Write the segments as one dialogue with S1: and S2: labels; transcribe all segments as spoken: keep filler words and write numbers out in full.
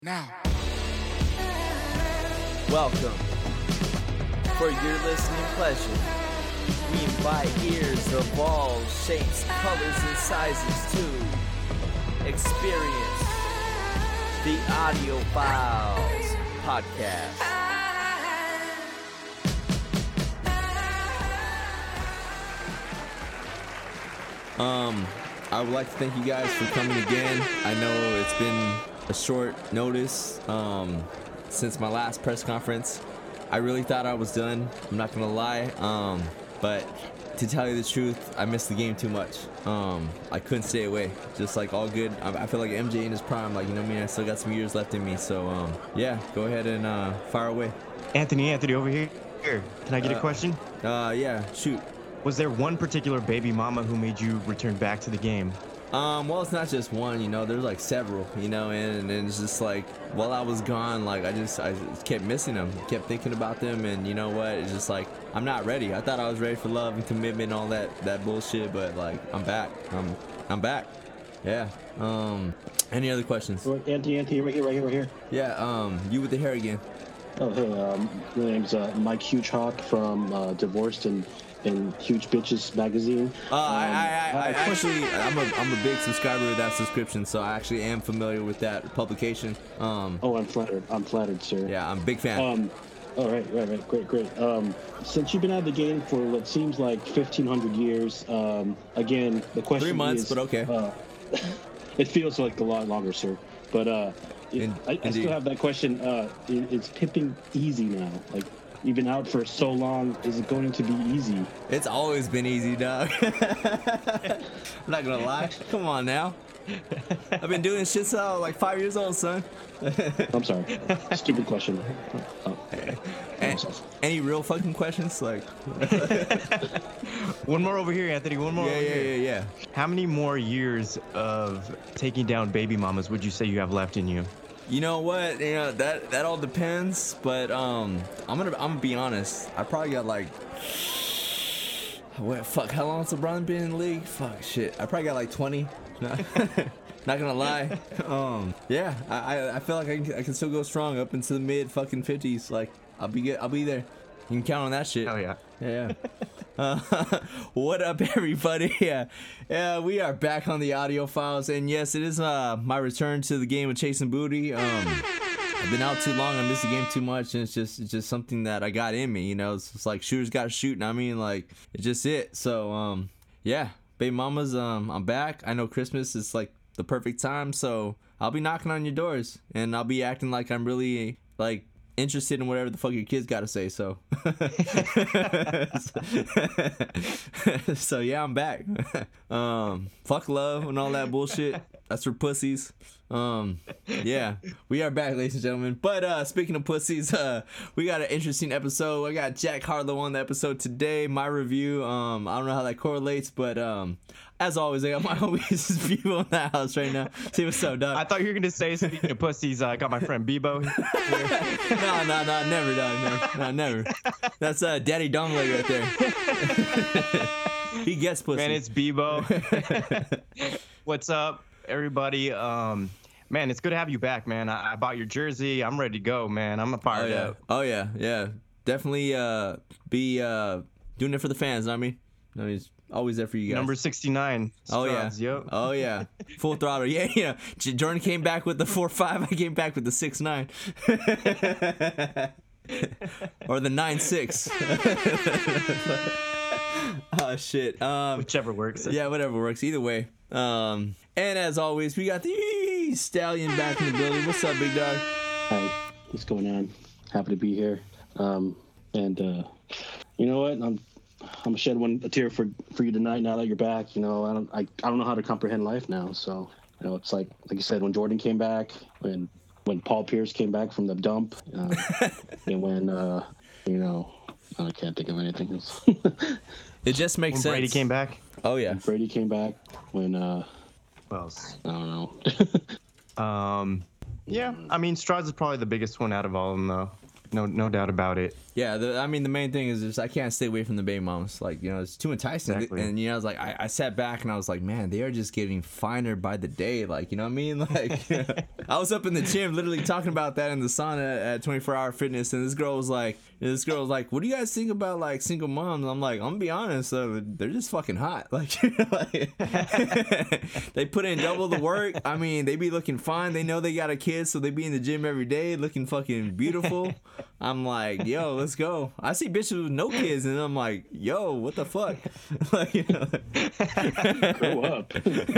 S1: Now.
S2: Welcome. For your listening pleasure, we invite ears of all shapes, colors, and sizes to experience the Audio Files podcast. Um, I would like to thank you guys for coming again. I know it's been a short notice um, since my last press conference. I really thought I was done. I'm not gonna lie, um, but to tell you the truth, I missed the game too much. Um, I couldn't stay away. Just like all good. I, I feel like M J in his prime. Like, you know what I mean? I still got some years left in me. So um, yeah, go ahead and uh, fire away.
S3: Anthony, Anthony, over here. Here, can I get
S2: uh,
S3: a question?
S2: Uh, yeah, shoot.
S3: Was there one particular baby mama who made you return back to the game?
S2: Um, well, it's not just one, you know, there's like several, you know, and, and it's just like, while I was gone, like, I just, I just kept missing them, kept thinking about them, and you know what, it's just like, I'm not ready. I thought I was ready for love and commitment and all that, that bullshit, but like, I'm back, I'm, I'm back, yeah. Um, any other questions?
S4: Anthony, Anthony, right here, right here, right here.
S2: Yeah, um, you with the hair again.
S4: Oh, hey, um, my name's uh, Mike Hugehawk from uh, Divorced and in Huge Bitches magazine.
S2: Uh, um, I, I, I, I
S4: question.
S2: actually, I'm a, I'm a big subscriber of that subscription, so I actually am familiar with that publication. Um,
S4: oh, I'm flattered. I'm flattered, sir.
S2: Yeah, I'm a big fan.
S4: Um, all right, right, right, great, great. Um, since you've been out of the game for what seems like fifteen hundred years, um, again, the question
S2: Three months,
S4: is,
S2: but okay.
S4: Uh, it feels like a lot longer, sir. But uh,
S2: In,
S4: I, I still have that question. Uh, it, it's pimping easy now. Like, you've been out for so long. Is it going to be easy?
S2: It's always been easy, dog. I'm not gonna lie. Come on now. I've been doing shit since I was like five years old, son.
S4: I'm sorry. Stupid question. Oh.
S2: Any, any real fucking questions? Like,
S3: one more over here, Anthony. One more.
S2: Yeah,
S3: over
S2: yeah,
S3: here.
S2: yeah, yeah.
S3: How many more years of taking down baby mamas would you say you have left in you?
S2: You know what? You know that that all depends. But um, I'm gonna I'm gonna be honest. I probably got like, what? Fuck. How long has LeBron been in the league? Fuck shit. I probably got like twenty. Not gonna lie. Um, yeah. I, I I feel like I can, I can still go strong up into the mid fucking fifties. Like I'll be good. I'll be there. You can count on that shit.
S3: Oh yeah.
S2: Yeah. Uh, what up, everybody? Yeah, yeah, we are back on the Audio Files, and yes, it is uh my return to the game of chasing booty. Um, I've been out too long. I missed the game too much, and it's just it's just something that I got in me. You know, it's just like shooters got to shoot, and I mean, like it's just it. So um, yeah, baby mamas, um, I'm back. I know Christmas is like the perfect time, so I'll be knocking on your doors, and I'll be acting like I'm really like interested in whatever the fuck your kids gotta say. So so yeah, I'm back. um fuck love and all that bullshit, that's for pussies. Um yeah, we are back, ladies and gentlemen. But uh speaking of pussies, uh we got an interesting episode. I got Jack Harlow on the episode today. My review, um I don't know how that correlates, but um as always, I got my homies Bebo in the house right now. See what's up, dog?
S3: I thought you were gonna say, speaking of pussies, uh, I got my friend Bebo.
S2: no, no, no, never, dog. No, no, never. That's uh, Daddy Dongleg right there. He gets pussy.
S3: Man, it's Bebo. What's up, everybody? Um, man, it's good to have you back, man. I, I bought your jersey. I'm ready to go, man. I'm fired
S2: oh, yeah.
S3: up.
S2: Oh yeah, yeah. Definitely uh, be uh, doing it for the fans. Know what I mean, I mean, he's always there for you guys.
S3: Number sixty-nine.
S2: Oh yeah.
S3: Strauss, yep.
S2: Oh yeah. Full throttle. Yeah, you know. J- Jordan came back with the four five. I came back with the six nine. Or the nine six. Oh shit. Um,
S3: Whichever works.
S2: Yeah, whatever works. Either way. Um, and as always, we got the Stallion back in the building. What's up, big dog?
S4: Hi, what's going on? Happy to be here. Um, and uh, you know what? I'm I'm gonna shed one a tear for for you tonight. Now that you're back, you know I don't I, I don't know how to comprehend life now. So you know it's like like you said, when Jordan came back, when when Paul Pierce came back from the dump, uh, and when uh, you know I can't think of anything else.
S2: It just makes
S3: when
S2: sense.
S3: Brady came back.
S2: Oh yeah.
S4: When Brady came back. When uh,
S3: What else?
S4: I don't know.
S3: Um, yeah, I mean, Strauss is probably the biggest one out of all of them, though. No, no doubt about it.
S2: Yeah, the, I mean, the main thing is just I can't stay away from the baby mamas. Like, you know, it's too enticing.
S3: Exactly.
S2: And, you know, I was like, I, I sat back and I was like, man, they are just getting finer by the day. Like, you know what I mean? Like, you know, I was up in the gym literally talking about that in the sauna at twenty-four hour fitness. And this girl was like, this girl was like, what do you guys think about, like, single moms? I'm like, I'm going to be honest, uh, they're just fucking hot. Like, you know, like they put in double the work. I mean, they be looking fine. They know they got a kid, so they be in the gym every day looking fucking beautiful. I'm like, yo, let's go. I see bitches with no kids, and I'm like, yo, what the fuck? Like, you know,
S4: Grow up.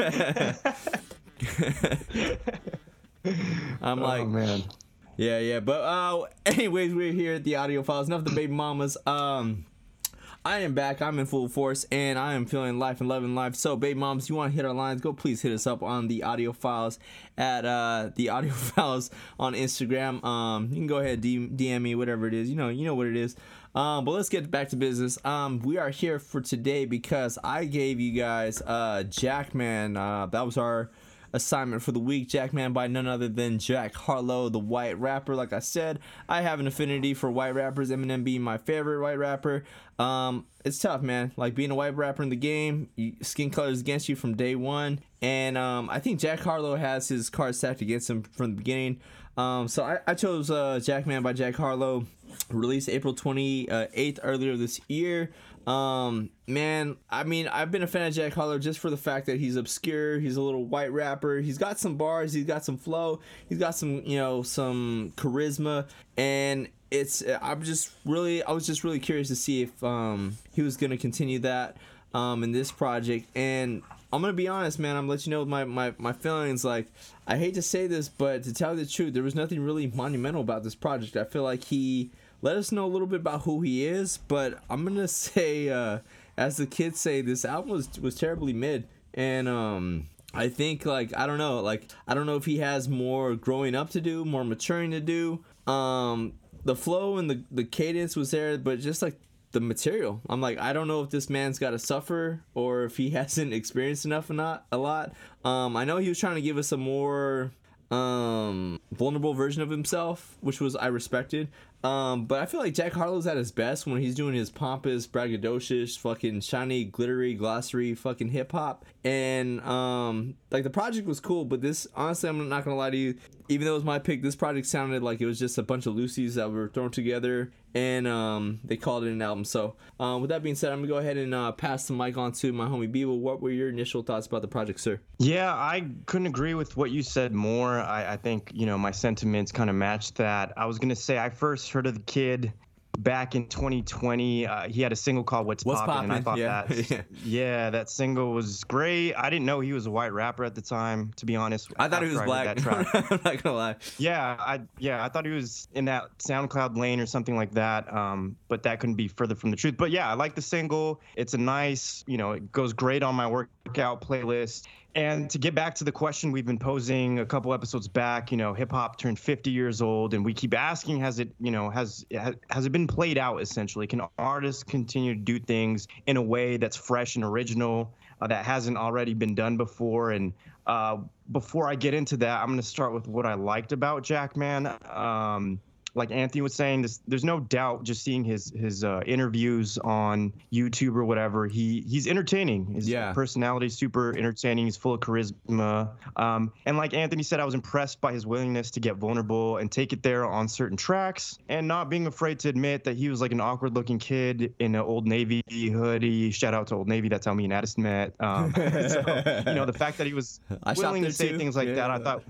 S2: I'm like,
S3: oh man.
S2: yeah, yeah. But uh, anyways, we're here at the Audio Files. Enough of the baby mamas. Um, I am back. I'm in full force, and I am feeling life and loving life. So, baby moms, you want to hit our lines? Go, please hit us up on the Audio Files at uh, the Audio Files on Instagram. Um, you can go ahead and D M me, whatever it is. You know, you know what it is. Um, but let's get back to business. Um, we are here for today because I gave you guys uh, Jackman. Uh, that was our assignment for the week. Jackman by none other than Jack Harlow, the white rapper. Like I said, I have an affinity for white rappers, Eminem being my favorite white rapper. Um, it's tough, man. Like, being a white rapper in the game, you, skin color is against you from day one. And um, I think Jack Harlow has his cards stacked against him from the beginning. Um, so I, I chose uh, Jackman by Jack Harlow, released April twenty-eighth earlier this year. Um, man, I mean, I've been a fan of Jack Harlow just for the fact that he's obscure. He's a little white rapper. He's got some bars. He's got some flow. He's got some, you know, some charisma. And it's, I'm just really, I was just really curious to see if um, he was going to continue that um, in this project. And I'm going to be honest, man, I'm going to let you know my, my, my feelings. Like, I hate to say this, but to tell you the truth, there was nothing really monumental about this project. I feel like he let us know a little bit about who he is, but I'm gonna say, uh, as the kids say, this album was was terribly mid, and um, I think like I don't know, like I don't know if he has more growing up to do, more maturing to do. Um, the flow and the the cadence was there, but just like the material, I'm like, I don't know if this man's got to suffer or if he hasn't experienced enough or not a lot. Um, I know he was trying to give us a more um vulnerable version of himself, which was I respected. Um, but I feel like Jack Harlow's at his best when he's doing his pompous, braggadocious, fucking shiny, glittery, glossary, fucking hip hop. And um, like the project was cool, but this, honestly, I'm not gonna lie to you, even though it was my pick, this project sounded like it was just a bunch of Lucy's that were thrown together, and um, they called it an album. So um, with that being said, I'm gonna go ahead and uh, pass the mic on to my homie Beeble. What were your initial thoughts about the project, sir?
S3: Yeah, I couldn't agree with what you said more. I, I think, you know, my sentiments kind of matched that. I was gonna say I first heard of the kid back in twenty twenty. Uh, he had a single called What's,
S2: What's
S3: Poppin', and I thought
S2: yeah.
S3: that
S2: yeah.
S3: yeah, that single was great. I didn't know he was a white rapper at the time, to be honest.
S2: I thought he was black.
S3: That track.
S2: I'm not gonna lie.
S3: Yeah, I yeah, I thought he was in that SoundCloud lane or something like that. Um, but that couldn't be further from the truth. But yeah, I like the single. It's a nice, you know, it goes great on my workout playlist. And to get back to the question we've been posing a couple episodes back, you know, hip hop turned fifty years old, and we keep asking, has it, you know, has has it been played out essentially? Can artists continue to do things in a way that's fresh and original, uh, that hasn't already been done before? And uh, before I get into that, I'm going to start with what I liked about Jackman. Um, like Anthony was saying, this, there's no doubt, just seeing his his uh, interviews on YouTube or whatever, he he's entertaining. His
S2: yeah.
S3: personality is super entertaining. He's full of charisma. Um, and like Anthony said, I was impressed by his willingness to get vulnerable and take it there on certain tracks, and not being afraid to admit that he was like an awkward looking kid in an Old Navy hoodie. Shout out to Old Navy. That's how me and Addison met. Um, so, you know, the fact that he was
S2: I
S3: willing to say
S2: too.
S3: things like
S2: yeah.
S3: that, I thought,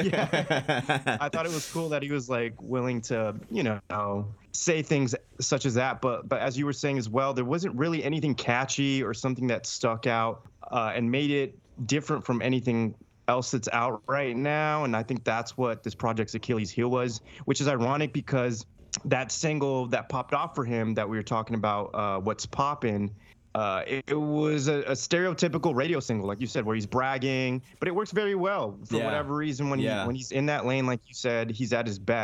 S3: yeah, I thought it was cool that he was like willing to, you know, say things such as that. But but as you were saying as well, there wasn't really anything catchy or something that stuck out uh, and made it different from anything else that's out right now. And I think that's what this project's Achilles heel was, which is ironic because that single that popped off for him that we were talking about, uh, What's Poppin', Uh, it, it was a, a stereotypical radio single, like you said, where he's bragging, but it works very well for
S2: yeah.
S3: whatever reason. When
S2: yeah.
S3: he when he's in that lane, like you said, he's at his best.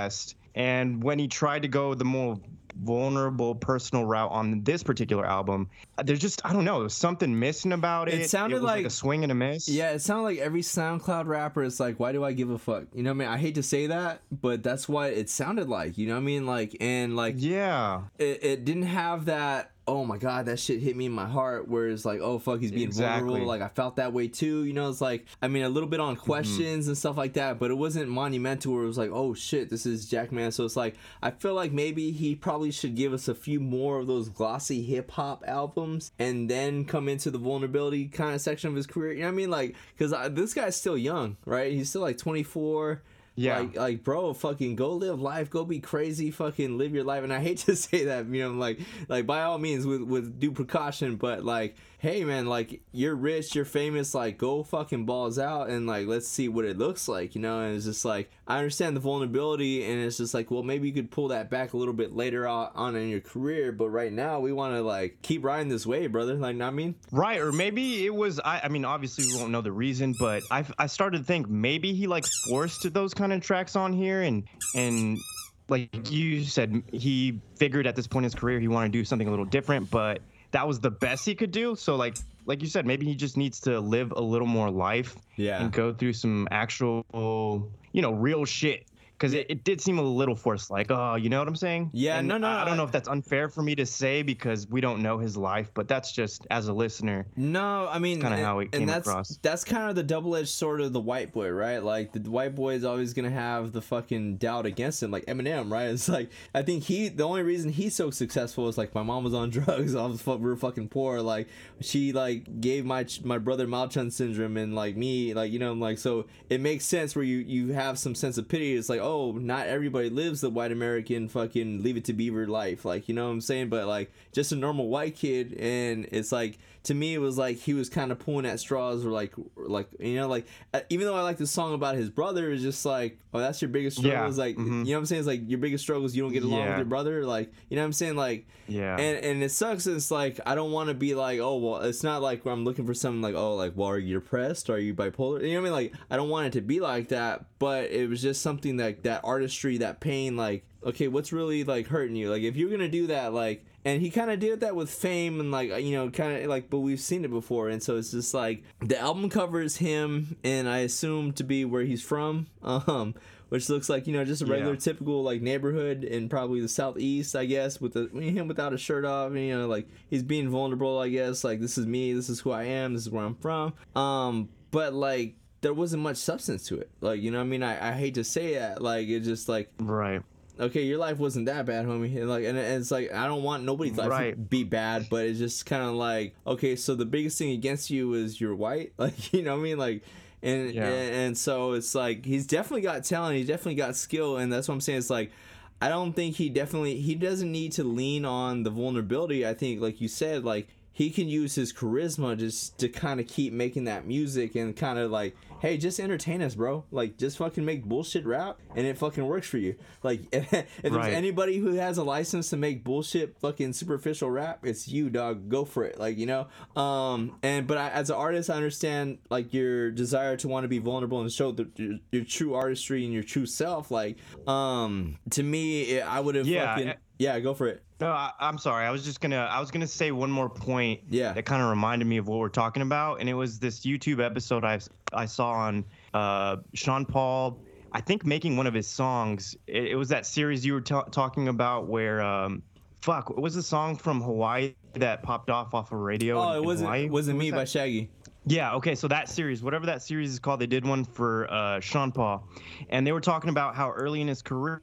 S3: And when he tried to go the more vulnerable personal route on this particular album, there's just, I don't know, there's something missing about it.
S2: It sounded
S3: it was like,
S2: like
S3: a swing and a miss.
S2: Yeah, it sounded like every SoundCloud rapper is like, why do I give a fuck? You know what I mean? I hate to say that, but that's what it sounded like. You know what I mean? Like, and like,
S3: yeah,
S2: it, it didn't have that, oh my god, that shit hit me in my heart, where it's like, oh fuck, he's being
S3: Exactly.
S2: vulnerable. Like, I felt that way too. You know, it's like, I mean, a little bit on questions mm-hmm. and stuff like that, but it wasn't monumental where it was like, oh shit, this is Jackman. So it's like, I feel like maybe he probably should give us a few more of those glossy hip hop albums and then come into the vulnerability kind of section of his career. You know what I mean? Like, because this guy's still young, right? He's still like twenty-four.
S3: Yeah.
S2: Like, like, bro, fucking go live life, go be crazy, fucking live your life. And I hate to say that, you know, like, like by all means, with, with due precaution, but like, hey, man, like, you're rich, you're famous, like, go fucking balls out and like, let's see what it looks like, you know. And it's just like, I understand the vulnerability, and it's just like, well, maybe you could pull that back a little bit later on in your career, but right now we want to like keep riding this wave, brother. Like, know what I mean?
S3: Right, or maybe it was, I, I mean, obviously we won't know the reason, but I, I started to think maybe he like forced those kind of tracks on here, and and like you said, he figured at this point in his career he wanted to do something a little different, but that was the best he could do. So like like you said, maybe he just needs to live a little more life,
S2: yeah,
S3: and go through some actual, you know, real shit. Because it, it did seem a little forced, like, oh, you know what I'm saying?
S2: Yeah,
S3: and
S2: no, no.
S3: I, I don't
S2: I,
S3: know if that's unfair for me to say because we don't know his life, but that's just, as a listener.
S2: No, I mean,
S3: kind of how it came
S2: and that's,
S3: across.
S2: That's kind of the double-edged sword of the white boy, right? Like, the white boy is always going to have the fucking doubt against him, like Eminem, right? It's like, I think he, the only reason he's so successful is, like, my mom was on drugs, I was, we were fucking poor, like, she, like, gave my my brother Malchun syndrome, and, like, me, like, you know, like, so it makes sense where you, you have some sense of pity. It's like, oh, not everybody Everybody lives the white American fucking Leave It to Beaver life, like, you know what I'm saying? But like, just a normal white kid, and it's like, to me, it was like he was kind of pulling at straws, or like, like you know, like, uh, even though I like the song about his brother, it's just like, oh, that's your biggest struggle.
S3: Yeah.
S2: It's like,
S3: mm-hmm.
S2: you know what I'm saying? It's like your biggest struggle is you don't get along
S3: yeah.
S2: with your brother, like, you know what I'm saying? Like,
S3: yeah.
S2: And and it sucks. It's like, I don't want to be like, oh, well, it's not like where I'm looking for something like, oh, like, well, are you depressed? Are you bipolar? You know what I mean? Like, I don't want it to be like that, but it was just something like that artistry, that pain, like, okay, what's really like hurting you? Like, if you're gonna do that, like, and he kind of did that with Fame, and like, you know, kind of like, but we've seen it before, and so it's just like the album cover is him, and I assume to be where he's from, um, which looks like, you know, just a regular
S3: yeah.
S2: typical like neighborhood in probably the southeast, I guess, with the him without a shirt off, and, you know, like he's being vulnerable, I guess, like, this is me, this is who I am, this is where I'm from, um, but like, there wasn't much substance to it, like, you know what I mean? I, I hate to say that, like, it just like,
S3: right.
S2: Okay, your life wasn't that bad, homie. And like, and it's like, I don't want nobody's life
S3: right.
S2: to be bad, but it's just kind of like, okay, so the biggest thing against you is you're white, like, you know what I mean, like, and,
S3: yeah.
S2: and and so it's like, he's definitely got talent, he's definitely got skill, and that's what I'm saying. It's like, I don't think he definitely he doesn't need to lean on the vulnerability. I think, like you said, like, he can use his charisma just to kind of keep making that music and kind of like, hey, just entertain us, bro. Like, just fucking make bullshit rap, and it fucking works for you. Like, if, if
S3: right.
S2: there's anybody who has a license to make bullshit fucking superficial rap, it's you, dog. Go for it. Like, you know. Um, and but I, as an artist, I understand like your desire to want to be vulnerable and show the, your, your true artistry and your true self. Like, um, to me, it, I would have
S3: yeah,
S2: fucking
S3: I,
S2: yeah, go for it.
S3: No, I, I'm sorry. I was just gonna. I was gonna say one more point.
S2: Yeah.
S3: That kind of reminded me of what we're talking about, and it was this YouTube episode I I saw on uh, Sean Paul. I think making one of his songs. It, it was that series you were t- talking about where, um, fuck, what was the song from Hawaii that popped off off of radio?
S2: Oh,
S3: in,
S2: it wasn't
S3: Hawaii?
S2: wasn't
S3: What
S2: me
S3: was
S2: by Shaggy.
S3: Yeah, okay, so that series, whatever that series is called, they did one for uh, Sean Paul, and they were talking about how early in his career,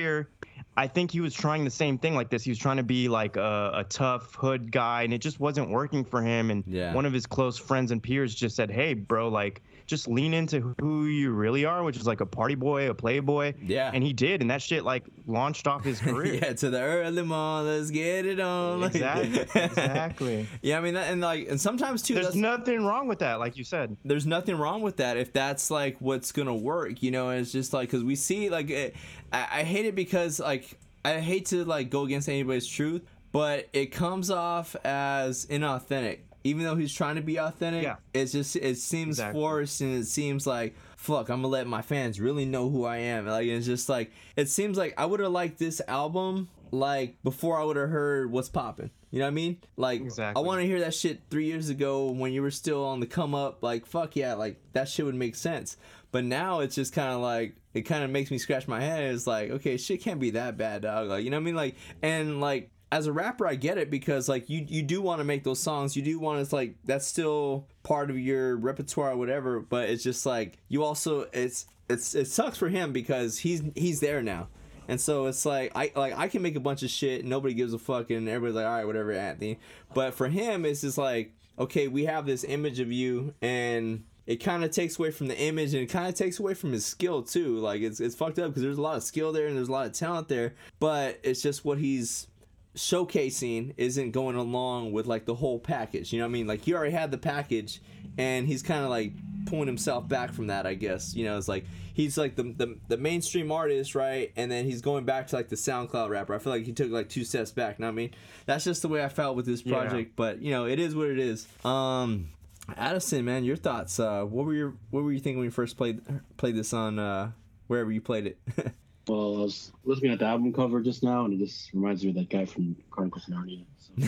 S3: I think he was trying the same thing like this. He was trying to be like a, a tough hood guy, and it just wasn't working for him. And
S2: yeah.
S3: one of his close friends and peers just said, hey, bro, like, just lean into who you really are, which is like a party boy, a playboy.
S2: Yeah.
S3: And he did, and that shit, like, launched off his career.
S2: Yeah, to the early morning, let's get it on.
S3: Exactly. Exactly.
S2: Yeah, I mean, that, and like, and sometimes too,
S3: there's
S2: that's,
S3: nothing wrong with that, like you said.
S2: There's nothing wrong with that if that's like what's gonna work, you know. And it's just like, because we see, like, it, I, I hate it because, like, I hate to like go against anybody's truth, but it comes off as inauthentic. even though he's trying to be authentic,
S3: Yeah.
S2: it's just it seems
S3: Exactly.
S2: forced, and it seems like fuck, I'm gonna let my fans really know who I am. Like it's just like it seems like I would have liked this album like before I would have heard What's Poppin'. You know what I mean? Like
S3: Exactly.
S2: I want to hear that shit three years ago when you were still on the come up. Like fuck yeah, like that shit would make sense. But now it's just kind of like it kind of makes me scratch my head. It's like okay, shit can't be that bad, dog. Like you know what I mean? Like and like. As a rapper, I get it because like you you do want to make those songs, you do want to like that's still part of your repertoire or whatever. But it's just like you also it's it's it sucks for him because he's he's there now, and so it's like I like I can make a bunch of shit, and nobody gives a fuck, and everybody's like all right, whatever, Anthony. But for him, it's just like okay, we have this image of you, and it kind of takes away from the image, and it kind of takes away from his skill too. Like it's it's fucked up because there's a lot of skill there and there's a lot of talent there, but it's just what he's showcasing isn't going along with like the whole package, you know what I mean? Like he already had the package and he's kind of like pulling himself back from that, I guess. You know, it's like he's like the, the the mainstream artist, right? And then he's going back to like the SoundCloud rapper. I feel like he took like two steps back, you know what I mean? That's just the way I felt with this project. Yeah. But you know, it is what it is. Um Addison, man, your thoughts. Uh what were your what were you thinking when you first played played this on uh wherever you played it?
S4: Well, I was looking at the album cover just now, and it just reminds me of that guy from Chronicles of Narnia.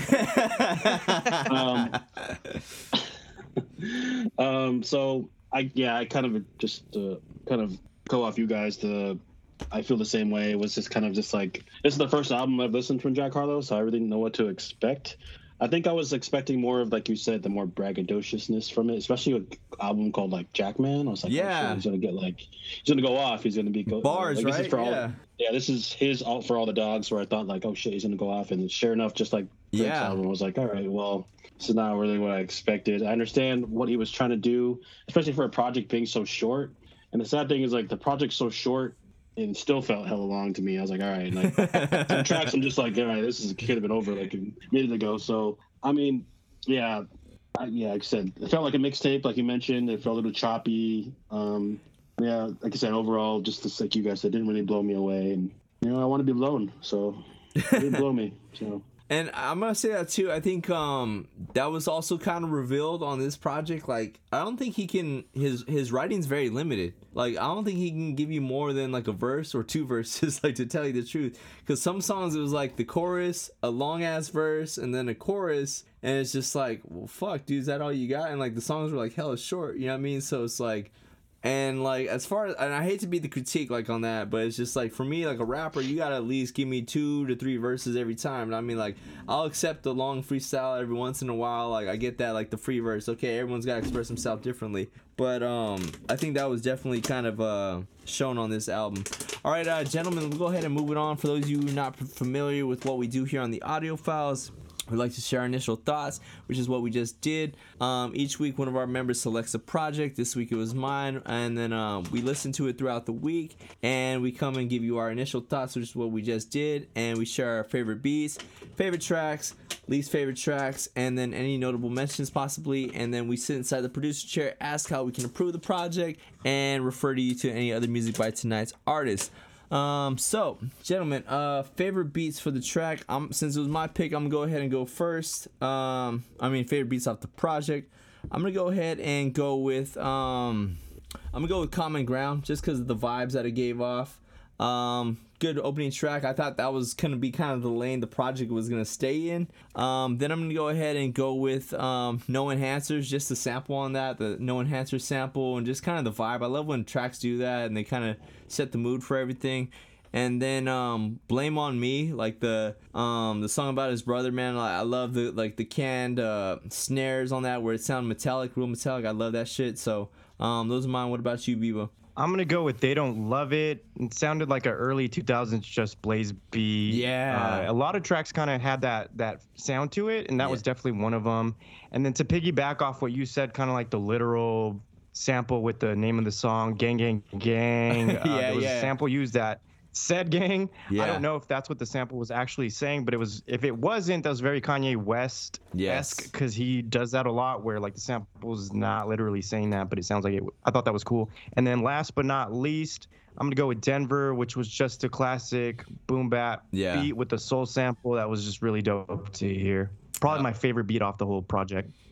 S4: So. um, um, so I yeah, I kind of just uh, kind of go off you guys. The I feel the same way. It was just kind of just like this is the first album I've listened from Jack Harlow, so I really didn't know what to expect. I think I was expecting more of, like you said, the more braggadociousness from it, especially an album called like Jackman. I was like,
S2: yeah,
S4: oh, shit, he's gonna get like, he's gonna go off. He's gonna be go-
S2: bars,
S4: like, this
S2: right?
S4: Is for
S2: yeah,
S4: all, yeah. This is his all for all the dogs. Where I thought like, oh shit, he's gonna go off, and sure enough, just like Drake's
S2: yeah,
S4: album, I was like, all right, well, this is not really what I expected. I understand what he was trying to do, especially for a project being so short. And the sad thing is like the project's so short. And still felt hella long to me. I was like, all right, like some tracks, I'm just like, all right, this is could have been over like a minute ago. So I mean, yeah, I, yeah, like I said, it felt like a mixtape, like you mentioned. It felt a little choppy. Um, yeah, like I said, overall, just to, like you guys said, it didn't really blow me away. And you know, I want to be blown, so it didn't blow me. So.
S2: And I'm gonna say that too. I think um, that was also kind of revealed on this project. Like, I don't think he can. His his writing's very limited. Like, I don't think he can give you more than like a verse or two verses. Like, to tell you the truth, because some songs it was like the chorus, a long ass verse, and then a chorus, and it's just like, well, fuck, dude, is that all you got? And like the songs were like hella short. You know what I mean? So it's like. And like as far as and I hate to be the critique like on that, but it's just like for me like a rapper, you gotta at least give me two to three verses every time. And I mean like I'll accept the long freestyle every once in a while. Like I get that like the free verse. Okay, everyone's gotta express himself differently. But um, I think that was definitely kind of uh shown on this album. All right, uh, gentlemen, we'll go ahead and move it on. For those of you who are not familiar with what we do here on the Audio Files. We'd like to share our initial thoughts, which is what we just did. Um, each week, one of our members selects a project. This week, it was mine. And then um, we listen to it throughout the week. And we come and give you our initial thoughts, which is what we just did. And we share our favorite beats, favorite tracks, least favorite tracks, and then any notable mentions possibly. And then we sit inside the producer chair, ask how we can improve the project, and refer to you to any other music by tonight's artist. Um, so, gentlemen, uh, favorite beats for the track. Um, since it was my pick, I'm gonna go ahead and go first. Um, I mean, favorite beats off the project. I'm gonna go ahead and go with um, I'm gonna go with Common Ground, just because of the vibes that it gave off. Um, good opening track. I thought that was gonna be kind of the lane the project was gonna stay in. Um, then I'm gonna go ahead and go with um, No Enhancers, just the sample on that, the No Enhancer sample, and just kind of the vibe. I love when tracks do that and they kind of set the mood for everything. And then um, Blame on Me, like the um, the song about his brother, man. I, I love the like the canned uh, snares on that where it sounds metallic, real metallic. I love that shit. So um, those are mine. What about you, Bebo?
S3: I'm gonna go with They Don't Love It. It sounded like an early two thousands Just Blaze beat.
S2: Yeah.
S3: Uh, a lot of tracks kind of had that that sound to it, and that yeah. was definitely one of them. And then to piggyback off what you said, kind of like the literal sample with the name of the song, Gang Gang Gang.
S2: yeah,
S3: uh, there was
S2: yeah.
S3: a sample used that said gang.
S2: Yeah.
S3: I don't know if that's what the sample was actually saying, but it was. If it wasn't, that was very Kanye West esque, because
S2: yes.
S3: he does that a lot, where like the sample is not literally saying that, but it sounds like it. I thought that was cool. And then last but not least, I'm gonna go with Denver, which was just a classic boom bap
S2: yeah.
S3: beat with the soul sample that was just really dope to hear. Probably my favorite beat off the whole project.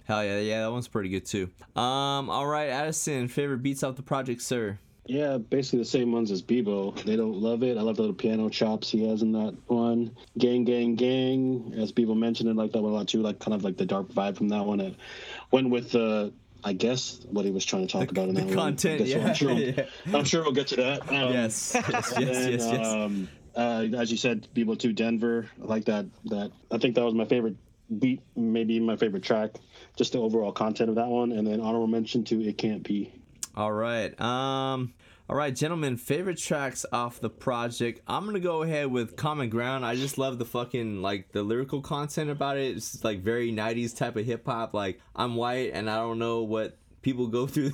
S2: Hell yeah, yeah, that one's pretty good too. Um, all right, Addison, favorite beats off the project, sir?
S4: Yeah, basically the same ones as Bebo. They Don't Love It. I love the little piano chops he has in that one. Gang, Gang, Gang. As Bebo mentioned, it like that one a lot too. Like kind of like the dark vibe from that one. It went with the, uh, I guess, what he was trying to talk
S2: the,
S4: about in that
S2: the
S4: one.
S2: content.
S4: So
S2: Yeah,
S4: I'm sure, we'll,
S2: yeah.
S4: I'm sure we'll get to that. Um,
S2: yes, yes, yes,
S4: and,
S2: yes, yes.
S4: Um, uh, as you said, Bebo two, Denver. I like that. That I think that was my favorite beat, maybe my favorite track. Just the overall content of that one, and then honorable mention to It Can't Be.
S2: All right. Um. All right, gentlemen, favorite tracks off the project. I'm going to go ahead with Common Ground. I just love the fucking, like, the lyrical content about it. It's just, like, very nineties type of hip-hop. Like, I'm white, and I don't know what people go through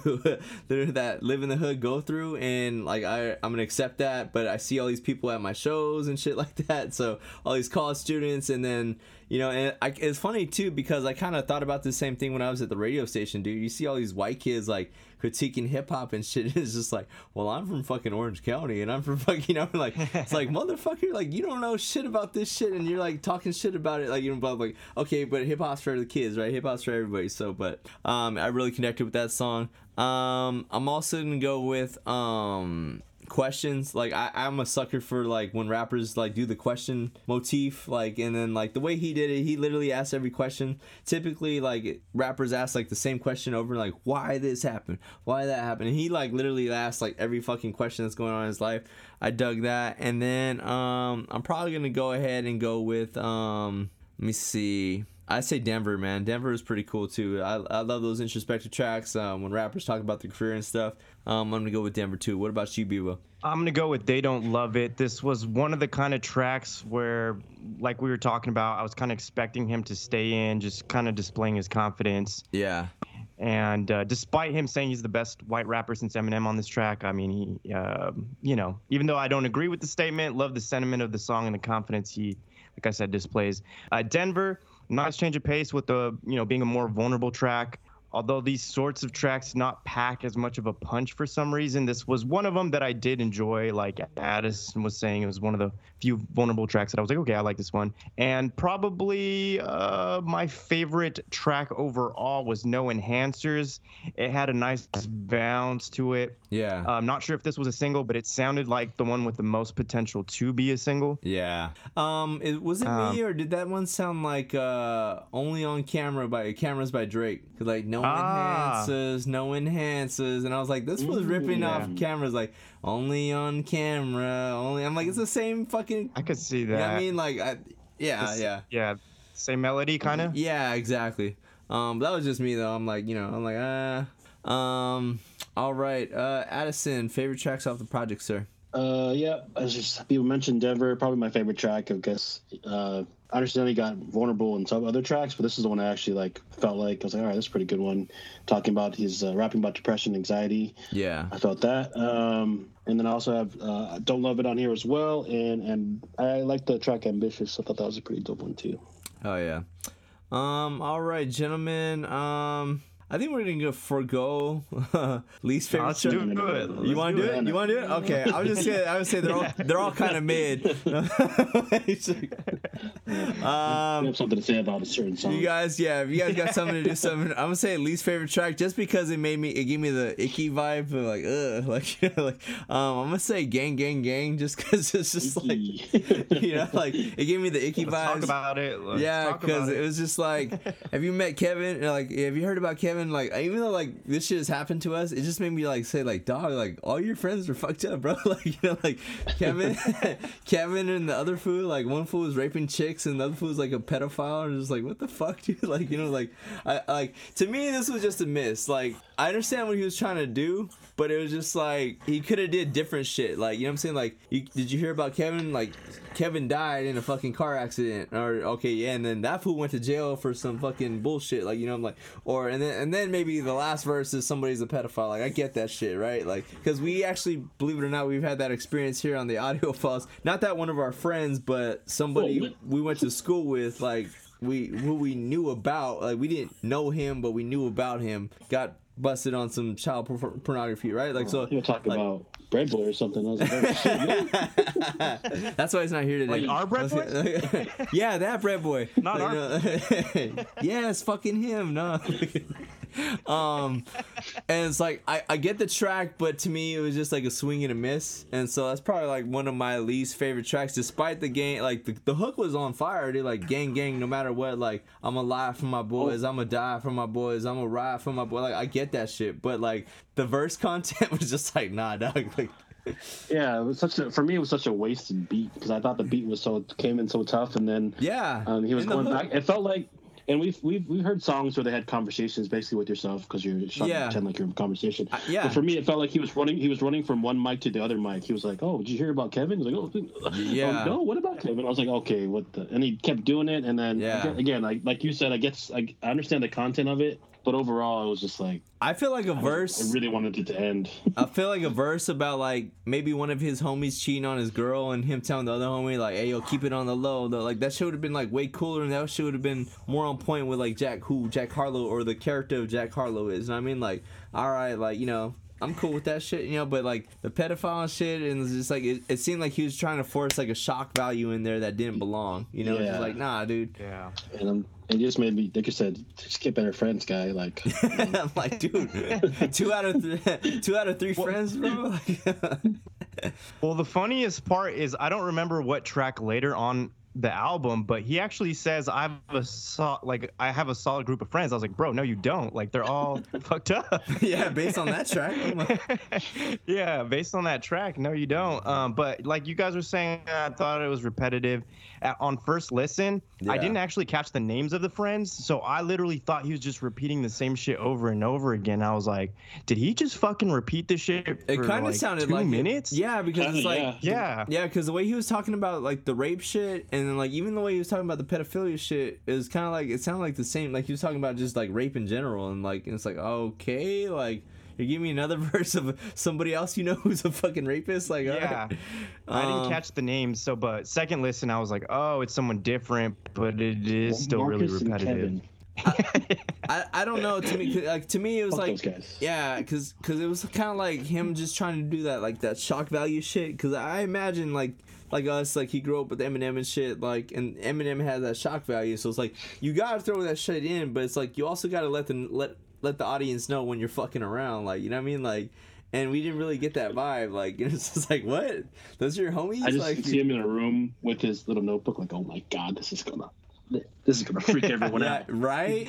S2: that live in the hood go through, and like I, I'm gonna accept that, but I see all these people at my shows and shit like that, so all these college students, and then you know, and I, it's funny too because I kind of thought about the same thing when I was at the radio station, dude. You see all these white kids like critiquing hip hop and shit. It's just like, well, I'm from fucking Orange County, and I'm from fucking, you know, like it's like motherfucker, like you don't know shit about this shit, and you're like talking shit about it, like you know, but like okay, but hip hop's for the kids, right? Hip hop's for everybody. So, but um, I really connected with that song. Um, I'm also gonna go with um. questions. Like I, I'm a sucker for like when rappers like do the question motif, like, and then like the way he did it, he literally asked every question. Typically like rappers ask like the same question over, like why this happened, why that happened, and he like literally asked like every fucking question that's going on in his life. I dug that. And then um I'm probably gonna go ahead and go with um let me see, I say Denver, man. Denver is pretty cool too. I, I love those introspective tracks um, when rappers talk about their career and stuff. Um, I'm gonna go with Denver too. What about you, Bebo?
S3: I'm gonna go with They Don't Love It. This was one of the kind of tracks where, like we were talking about, I was kind of expecting him to stay in, just kind of displaying his confidence.
S2: Yeah.
S3: And uh, despite him saying he's the best white rapper since Eminem on this track, I mean, he, uh, you know, even though I don't agree with the statement, love the sentiment of the song and the confidence he, like I said, displays. Uh, Denver. Nice change of pace with the, you know, being a more vulnerable track. Although these sorts of tracks not pack as much of a punch for some reason, this was one of them that I did enjoy. Like Addison was saying, it was one of the few vulnerable tracks that I was like, okay, I like this one. And probably uh, my favorite track overall was No Enhancers. It had a nice bounce to it.
S2: Yeah.
S3: I'm not sure if this was a single, but it sounded like the one with the most potential to be a single.
S2: Yeah. Um, it, was it
S3: Um,
S2: me or did that one sound like uh, Only on Camera by Cameras by Drake? 'Cause, like no
S3: Ah.
S2: enhances, no enhances, and I was like, this was ripping
S3: yeah.
S2: off Cameras, like Only on Camera, only. I'm like, it's the same fucking.
S3: I could see that.
S2: You know what I mean, like, I, yeah,
S3: This-
S2: yeah,
S3: Yeah. Same melody, kind of.
S2: yeah, exactly. Um, but that was just me though. I'm like, you know, I'm like, ah. Um, all right, uh, Addison, favorite tracks off the project, sir?
S4: Uh, yeah, as just people mentioned, Denver, probably my favorite track. I guess. Uh, I understand he got vulnerable in some other tracks, but this is the one I actually like. Felt like I was like, all right, this is a pretty good one. Talking about his uh, rapping about depression, anxiety.
S2: Yeah.
S4: I felt that. Um, and then I also have uh, Don't Love It on here as well, and and I like the track Ambitious. I thought that was a pretty dope one too.
S2: Oh yeah. Um. All right, gentlemen. Um. I think we're gonna go forgo least favorite.
S3: Let's
S2: track.
S3: do it.
S2: You want to do it? You want to do it? Okay. I was just saying. I would say they're all they're all kind of mid.
S4: I
S2: um.
S4: have something to say about a certain song.
S2: You guys, yeah. If you guys got something to do, something, I'm gonna say least favorite track, just because it made me, it gave me the icky vibe, of like, ugh, like, you know, like, um, I'm gonna say gang, gang, gang, just because it's just like, you know, like it gave me the icky
S3: Let's
S2: vibes.
S3: talk about it. Let's
S2: Yeah,
S3: talk
S2: because
S3: about
S2: it.
S3: it.
S2: was just like, have you met Kevin? And, like, have you heard about Kevin? Like, even though like this shit has happened to us, it just made me like say like, dog, like all your friends are fucked up, bro. Like, you know, like Kevin, Kevin and the other fool, like one fool was raping chicks and the other fool was like a pedophile, and just like, what the fuck, dude? Like, you know, like, I like to me this was just a miss. Like, I understand what he was trying to do, but it was just like he could have did different shit. Like, you know what I'm saying? Like, you, did you hear about Kevin? Like, Kevin died in a fucking car accident, or okay, yeah, and then that fool went to jail for some fucking bullshit. Like, you know, I'm like, or and then and then maybe the last verse is somebody's a pedophile. Like, I get that shit, right? Like, because we actually, believe it or not, we've had that experience here on the audio files. Not that one of our friends, but somebody we went to school with, like we who we knew about. Like, we didn't know him, but we knew about him. Got busted on some child por- pornography, right? Like, so
S4: You're talking
S2: like,
S4: about Bread Boy or something. I was like, oh, shit, man.
S2: that's why he's not here today.
S3: Like our Bread Boy?
S2: Yeah, that Bread Boy.
S3: Not
S2: Like,
S3: our-
S2: no. Yes, fucking him. No. um and it's like I, I get the track, but to me it was just like a swing and a miss, and so that's probably like one of my least favorite tracks, despite the game. Like the, the hook was on fire, dude. Like gang gang, no matter what, like I'm gonna lie for my boys, I'm gonna die for my boys, I'm gonna ride for my boy. Like I get that shit, but like the verse content was just like, nah, dog. Like
S4: Yeah, it was such a for me it was such a wasted beat because I thought the beat was so came in so tough, and then
S2: yeah,
S4: um, he was
S2: and the
S4: going
S2: hook-
S4: back. It felt like, and we've we've we've heard songs where they had conversations basically with yourself because you're trying
S2: Yeah.
S4: to pretend like you're in conversation.
S2: Uh, yeah.
S4: But for me, it felt like he was running. He was running from one mic to the other mic. He was like, "Oh, did you hear about Kevin?" He was like, "Oh,
S2: Yeah.
S4: oh, no. What about Kevin?" I was like, "Okay, what the?" And he kept doing it, and then
S2: Yeah.
S4: again, again, like like you said, I guess I, I understand the content of it, but overall, it was just like
S2: I feel like a
S4: I
S2: verse
S4: really wanted it to end.
S2: I feel like a verse about like maybe one of his homies cheating on his girl and him telling the other homie like, "Hey, yo, keep it on the low." Though, like that shit would have been like way cooler, and that shit would have been more on point with like Jack, who Jack Harlow or the character of Jack Harlow is. You know what I mean? Like, all right, like you know. I'm cool with that shit, you know, but like the pedophile shit, and it's just like it, it seemed like he was trying to force like a shock value in there that didn't belong, you know. It's
S4: Yeah.
S2: just like, nah, dude.
S3: Yeah.
S4: And um, it just made me, like you said, just get better friends, guy. Like,
S2: I'm like, dude, two out of three, two out of three friends, bro.
S3: Well, the funniest part is I don't remember what track later on the album, but he actually says I have a sol- like I have a solid group of friends. I was like, bro, no, you don't. Like they're all fucked up.
S2: Yeah, based on that track. I'm like,
S3: Yeah, based on that track, no, you don't. Um, but like you guys were saying, I thought it was repetitive. At, on first listen, I
S2: Yeah.
S3: didn't actually catch the names of the friends, so I literally thought he was just repeating the same shit over and over again. I was like, did he just fucking repeat this shit for
S2: it kind of
S3: like
S2: sounded
S3: two
S2: like it.
S3: minutes?
S2: Yeah, because
S4: Kinda,
S2: it's like
S4: yeah.
S3: Yeah.
S2: yeah, because the way he was talking about like the rape shit, and then like even the way he was talking about the pedophilia shit, it was kind of like it sounded like the same. Like he was talking about just like rape in general, and like and it's like okay, like you're giving me another verse of somebody else you know who's a fucking rapist. Like
S3: Yeah,
S2: alright.
S3: I didn't
S2: Um,
S3: catch the names, so but second listen, I was like, oh, it's someone different, but it is still really
S4: Marcus and
S3: repetitive.
S4: Kevin.
S2: I, I don't know. To me, 'cause, like to me, it was
S4: Fuck
S2: like
S4: those guys.
S2: yeah, because because it was kind of like him just trying to do that like that shock value shit. Because I imagine like like us, like he grew up with Eminem and shit, like and Eminem has that shock value. So it's like you gotta throw that shit in, but it's like you also gotta let the let let the audience know when you're fucking around, like you know what I mean, like. And we didn't really get that vibe, like it's just like what? Those are your homies?
S4: I just
S2: like
S4: see him in a room with his little notebook, like, oh my god, this is gonna, this is gonna freak everyone
S2: yeah,
S4: out.
S2: right?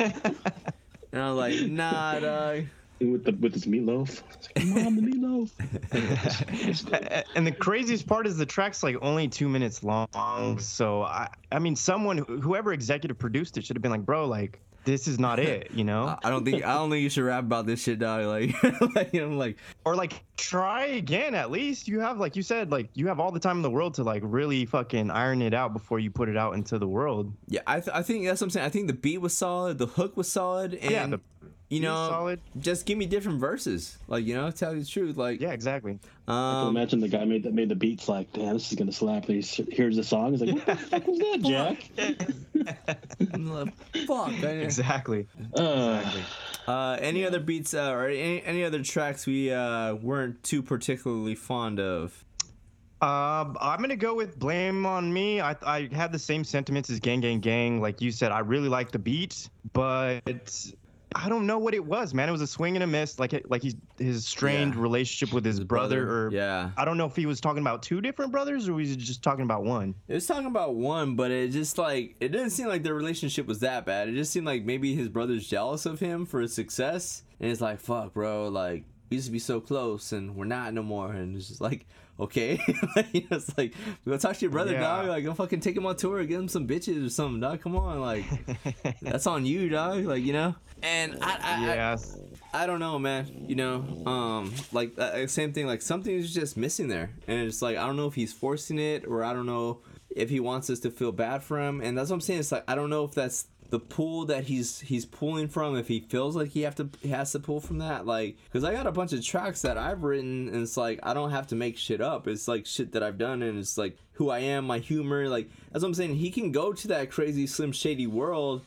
S2: And I was like, nah, dog.
S4: With the with his meatloaf, It's like, come on, the meatloaf. It's good.
S3: A- And the craziest part is the track's like only two minutes long. So I, I mean, someone, whoever executive produced it, should have been like, bro, like this is not it, you know?
S2: I don't think I don't think you should rap about this shit, dog. Like, like I'm like,
S3: Or like try again at least. You have, like you said, like you have all the time in the world to like really fucking iron it out before you put it out into the world.
S2: yeah, I th- I think that's what I'm saying. I think the beat was solid, the hook was solid, and
S3: Yeah, the
S2: you
S3: beat
S2: know,
S3: was solid.
S2: just give me different verses. Like, you know, tell you the truth. Like,
S3: Yeah, exactly.
S4: I can
S2: um,
S4: imagine the guy made that made the beats like, damn, this is gonna slap. And he hears the song, he's like, what the fuck was that, Jack?
S2: I'm like, fuck. I didn't-
S3: Exactly.
S4: Uh,
S2: Uh, any other beats uh, or any, any other tracks we uh, weren't too particularly fond of?
S3: Um, I'm gonna go with "Blame on Me." I I had the same sentiments as "Gang Gang Gang." Like you said, I really liked the beat, but I don't know what it was, man. It was a swing and a miss. Like it, like he's his strained
S2: Yeah.
S3: relationship with his, brother, or
S2: yeah.
S3: I don't know if he was talking about two different brothers or was he just talking about one.
S2: It was talking about one, but it just like it didn't seem like their relationship was that bad. It just seemed like maybe his brother's jealous of him for his success, and it's like, fuck, bro, like we used to be so close, and we're not no more. And it's just like, okay, like, you know, it's like go talk to your brother,
S3: Yeah.
S2: dog. Like go fucking take him on tour, get him some bitches or something, dog. Come on, like that's on you, dog. Like you know. And I, I,
S3: Yes.
S2: I, I don't know, man. You know, um, like uh, same thing. Like something's just missing there, and it's like I don't know if he's forcing it or I don't know if he wants us to feel bad for him. And that's what I'm saying. It's like I don't know if that's the pool that he's he's pulling from. If he feels like he have to he has to pull from that, like because I got a bunch of tracks that I've written, and it's like I don't have to make shit up. It's like shit that I've done, and it's like who I am, my humor. Like that's what I'm saying. He can go to that crazy Slim Shady world.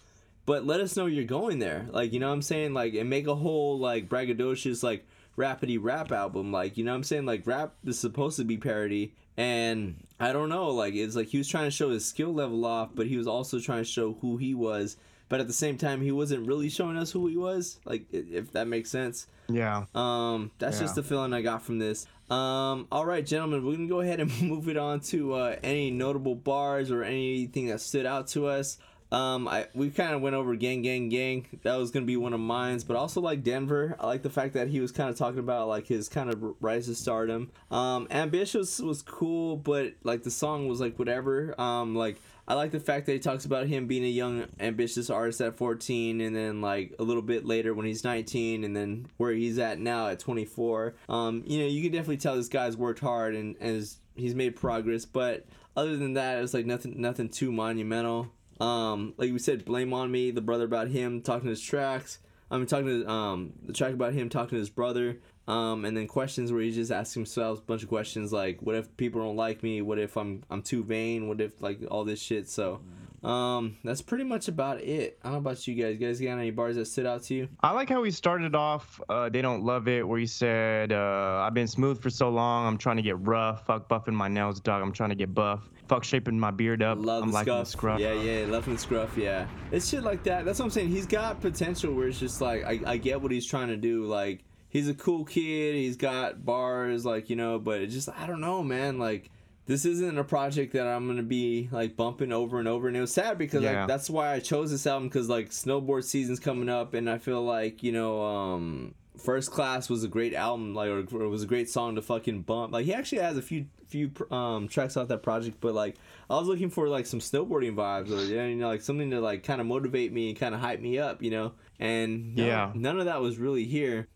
S2: but let us know you're going there. Like, you know what I'm saying? Like, and make a whole, like, braggadocious, like, rappity rap album. Like, you know what I'm saying? Like, rap is supposed to be parody. And I don't know, like, it's like he was trying to show his skill level off, but he was also trying to show who he was. But at the same time, he wasn't really showing us who he was. Like, if that makes sense.
S3: Yeah.
S2: Um, that's
S3: yeah.
S2: just the feeling I got from this. Um, all right, gentlemen, we're gonna go ahead and move it on to uh, any notable bars or anything that stood out to us. Um, I we kind of went over Gang Gang Gang. That was gonna be one of mine, but also like Denver. I like the fact that he was kind of talking about like his kind of rise to stardom. Um, Ambitious was cool, but like the song was like whatever. Um, like I like the fact that he talks about him being a young ambitious artist at fourteen, and then like a little bit later when he's nineteen, and then where he's at now at twenty-four. Um, you know, you can definitely tell this guy's worked hard and, and he's made progress. But other than that, it's like nothing, nothing too monumental. Um, like we said, Blame on Me, the brother about him talking to his tracks. I mean, talking to um the track about him talking to his brother. Um, and then questions where he just asks himself a bunch of questions like, what if people don't like me? What if I'm I'm too vain? What if like all this shit? So, um, that's pretty much about it. I don't know about you guys. You guys got any bars that stood out to you?
S3: I like how he started off, uh, They Don't Love It, where he said, uh, I've been smooth for so long, I'm trying to get rough. Fuck buffing my nails, dog, I'm trying to get buff. Fuck shaping my beard up,
S2: Love
S3: I'm
S2: the
S3: liking the
S2: scruff.
S3: scruff.
S2: Yeah, yeah, love the scruff, yeah. It's shit like that. That's what I'm saying. He's got potential where it's just like, I, I get what he's trying to do. Like, he's a cool kid, he's got bars, like, you know, but it's just, I don't know, man, like, this isn't a project that I'm gonna be like bumping over and over, and it was sad because
S3: yeah.
S2: like that's why I chose this album, because like snowboard season's coming up, and I feel like, you know, um First Class was a great album, like, or it was a great song to fucking bump. Like, he actually has a few few um tracks off that project, but like I was looking for like some snowboarding vibes, or you know, like something to like kind of motivate me and kind of hype me up, you know, and no,
S3: yeah,
S2: none of that was really here.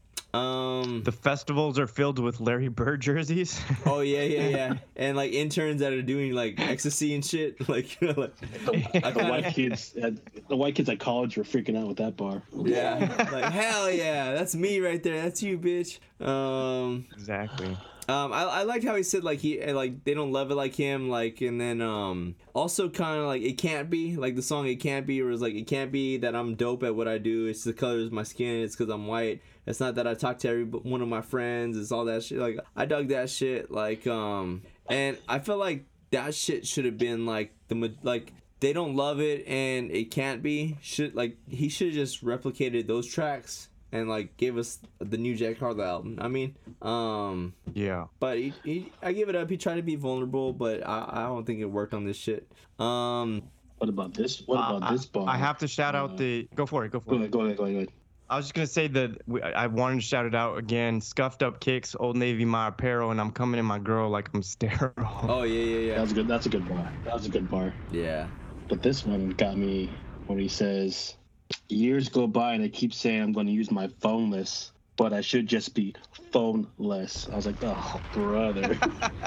S2: Um,
S3: the festivals are filled with Larry Bird jerseys.
S2: Oh yeah, yeah, yeah, and like interns that are doing like ecstasy and shit. Like, you know, like
S4: the, the white kids, at, the white kids at college were freaking out with that bar.
S2: Yeah, like hell yeah, that's me right there. That's you, bitch. Um,
S3: exactly.
S2: Um, I I liked how he said like he like they don't love it like him, like, and then um also kind of like It Can't Be, like the song It Can't Be, where it's like, it can't be that I'm dope at what I do. It's the color of my skin. It's because I'm white. It's not that I talk to every one of my friends. It's all that shit. Like, I dug that shit. Like, um, and I feel like that shit should have been like the like They Don't Love It and It Can't Be. Should like he should have just replicated those tracks and like gave us the new Jack Harlow album. I mean, um,
S3: yeah.
S2: But he, he, I give it up. He tried to be vulnerable, but I, I don't think it worked on this shit. Um,
S4: what about this? What about
S3: uh,
S4: this bar?
S3: I have to shout out
S4: uh,
S3: the. Go for it. Go for
S4: go
S3: it.
S4: Ahead, go ahead. Go ahead. Go ahead.
S3: I was just gonna say that we, I wanted to shout it out again. Scuffed Up Kicks, Old Navy, My Apparel, and I'm coming in my girl like I'm sterile.
S2: Oh yeah, yeah, yeah.
S4: That's a good. That's a good bar. That was a good bar.
S2: Yeah.
S4: But this one got me when he says, "Years go by and I keep saying I'm going to use my phoneless, but I should just be phoneless." I was like, "Oh, brother."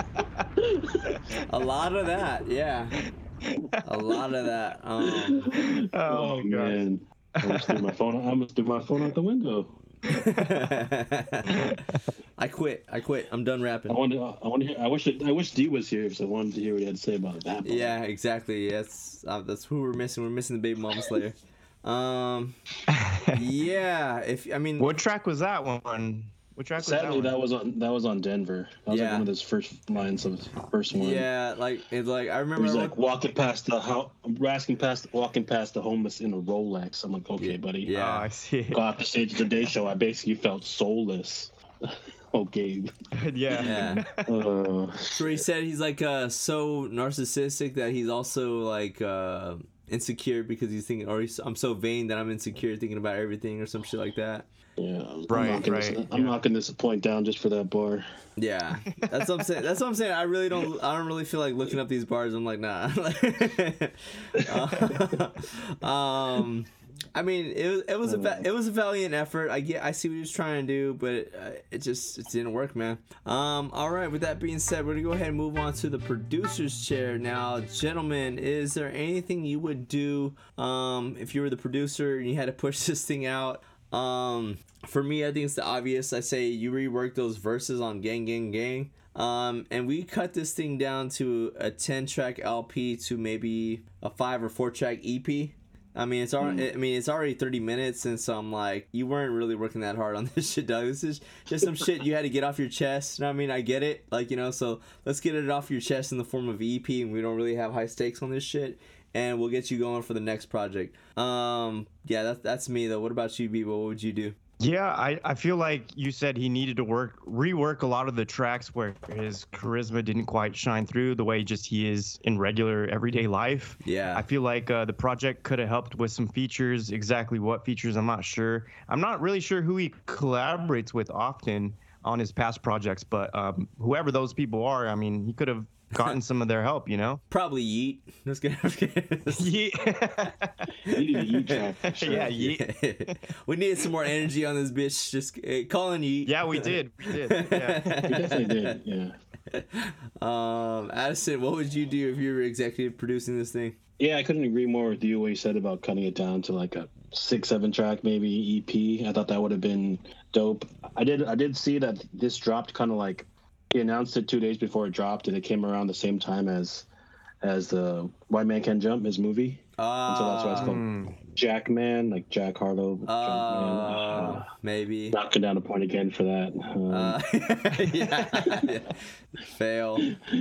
S2: A lot of that, yeah. A lot of that. Um,
S3: oh,
S4: oh man. I almost threw my phone. I almost threw my phone out the window.
S2: I quit. I quit. I'm done rapping.
S4: I want to. I want to hear. I wish. It, I wish D was here because I wanted to hear what he had to say about that.
S2: Yeah, exactly. That's uh, that's who we're missing. We're missing the Baby Mama Slayer. Um, yeah. If I mean,
S3: what track was that one? What track was
S4: Sadly,
S3: that,
S4: that was on. That was on Denver. That was
S2: yeah.
S4: like one of those first lines of the first one.
S2: Yeah, like it's like I remember.
S4: He's like walking past the how, asking past, walking past the homeless in a Rolex. I'm like, okay,
S2: yeah,
S4: buddy.
S2: Yeah,
S3: oh, I see.
S4: Go off the stage of the Today Show. I basically felt soulless. Okay.
S3: Yeah.
S2: Yeah.
S4: Uh,
S2: So he said he's like uh so narcissistic that he's also like uh insecure because he's thinking, or he's, I'm so vain that I'm insecure thinking about everything or some shit like that.
S4: Yeah, I'm
S3: right,
S4: knocking
S3: right.
S4: This, I'm
S3: yeah. knocking
S4: this point down just for that bar.
S2: Yeah, that's what I'm saying. That's what I'm saying. I really don't. I don't really feel like looking up these bars. I'm like, nah. uh, um, I mean, it was it was a va- it was a valiant effort. I get. I see what he was trying to do, but uh, it just it didn't work, man. Um, all right. With that being said, we're gonna go ahead and move on to the producer's chair now, gentlemen. Is there anything you would do um if you were the producer and you had to push this thing out? Um, for me, I think it's the obvious. I say you rework those verses on Gang Gang Gang. Um, and we cut this thing down to a ten track L P to maybe a five or four track E P. I mean, it's already.
S4: Mm.
S2: I mean, it's already thirty minutes, and so I'm like, you weren't really working that hard on this shit, Doug. This is just some shit you had to get off your chest. You know what I mean? I get it, like, you know. So let's get it off your chest in the form of E P, and we don't really have high stakes on this shit, and we'll get you going for the next project. Um, yeah, that's that's me though. What about you, Bebo? What would you do?
S3: Yeah, I, I feel like you said he needed to work rework a lot of the tracks where his charisma didn't quite shine through the way just he is in regular everyday life.
S2: Yeah.
S3: I feel like uh, the project could have helped with some features. Exactly what features, I'm not sure. I'm not really sure who he collaborates with often on his past projects, but um, whoever those people are, I mean, he could have gotten some of their help, you know?
S2: Probably Yeet. Let's get
S3: Yeet.
S4: You need a Yeet track, for sure.
S3: Yeah, Yeet.
S2: We needed some more energy on this bitch. Just uh, calling Yeet.
S3: Yeah, we did. We did. Yeah.
S4: We definitely did. Yeah.
S2: Um, Addison, what would you do if you were executive producing this thing?
S4: Yeah, I couldn't agree more with you what you said about cutting it down to like a six, seven track maybe E P. I thought that would have been dope. I did I did see that this dropped kind of like he announced it two days before it dropped, and it came around the same time as as the White Man Can't Jump, his movie.
S2: Uh,
S4: and so that's why it's called
S3: Mm.
S4: Jackman, like Jack Harlow.
S2: uh,
S4: Junkman. Uh,
S2: maybe.
S4: knocking down a point again for that. Um,
S2: Uh, yeah, yeah. Fail.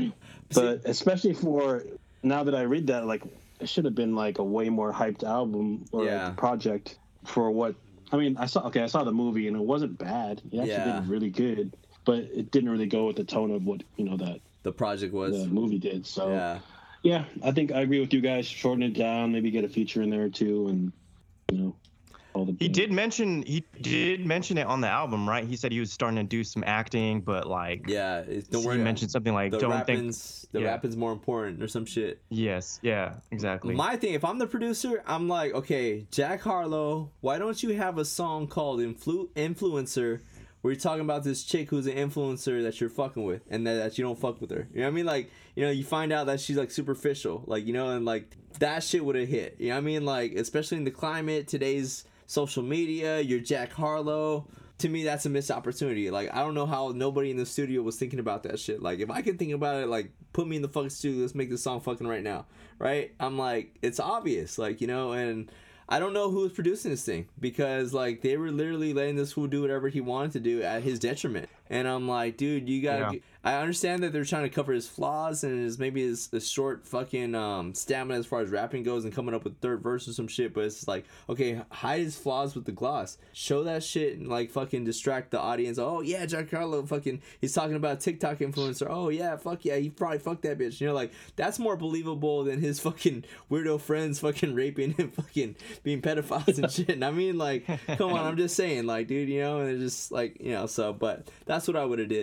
S4: but especially for now that I read that, like it should have been like a way more hyped album or
S2: Yeah.
S4: like, project for what I mean. I saw okay, I saw the movie and it wasn't bad. It actually
S2: Yeah.
S4: did really good, but it didn't really go with the tone of what you know that
S2: The project was.
S4: the movie did. So
S2: Yeah.
S4: yeah, I think I agree with you guys. Shorten it down, maybe get a feature in there too, and you know all the.
S3: He did mention he did mention it on the album, right? He said he was starting to do some acting, but like
S2: Yeah. It's, don't
S3: he
S2: worry.
S3: mentioned something like
S2: The
S3: don't think
S2: rapping's, the
S3: yeah.
S2: rapping's more important or some shit.
S3: yes, yeah, exactly.
S2: My thing, if I'm the producer, I'm like, okay, Jack Harlow, why don't you have a song called Influ- Influencer where you're talking about this chick who's an influencer that you're fucking with and that, that you don't fuck with her. You know what I mean? Like, you know, you find out that she's like superficial, like, you know, and like that shit would have hit. You know what I mean? Like, especially in the climate, today's social media, you're Jack Harlow. To me, that's a missed opportunity. Like, I don't know how nobody in the studio was thinking about that shit. Like, if I could think about it, like, put me in the fucking studio, let's make this song fucking right now, right? I'm like, it's obvious, like, you know, and I don't know who was producing this thing because, like, they were literally letting this fool do whatever he wanted to do at his detriment. And I'm like, dude, you gotta.
S3: Yeah.
S2: I understand that they're trying to cover his flaws and his maybe his, his short fucking um, stamina as far as rapping goes and coming up with third verse or some shit. But it's like, okay, hide his flaws with the gloss. Show that shit and like fucking distract the audience. Oh yeah, Jack Harlow fucking he's talking about a TikTok influencer. Oh yeah, fuck yeah, he probably fucked that bitch. You know, like that's more believable than his fucking weirdo friends fucking raping and fucking being pedophiles and shit. And I mean, like, come on, I'm just saying, like, dude, you know, and it's just like, you know, so, but that's what I would have did.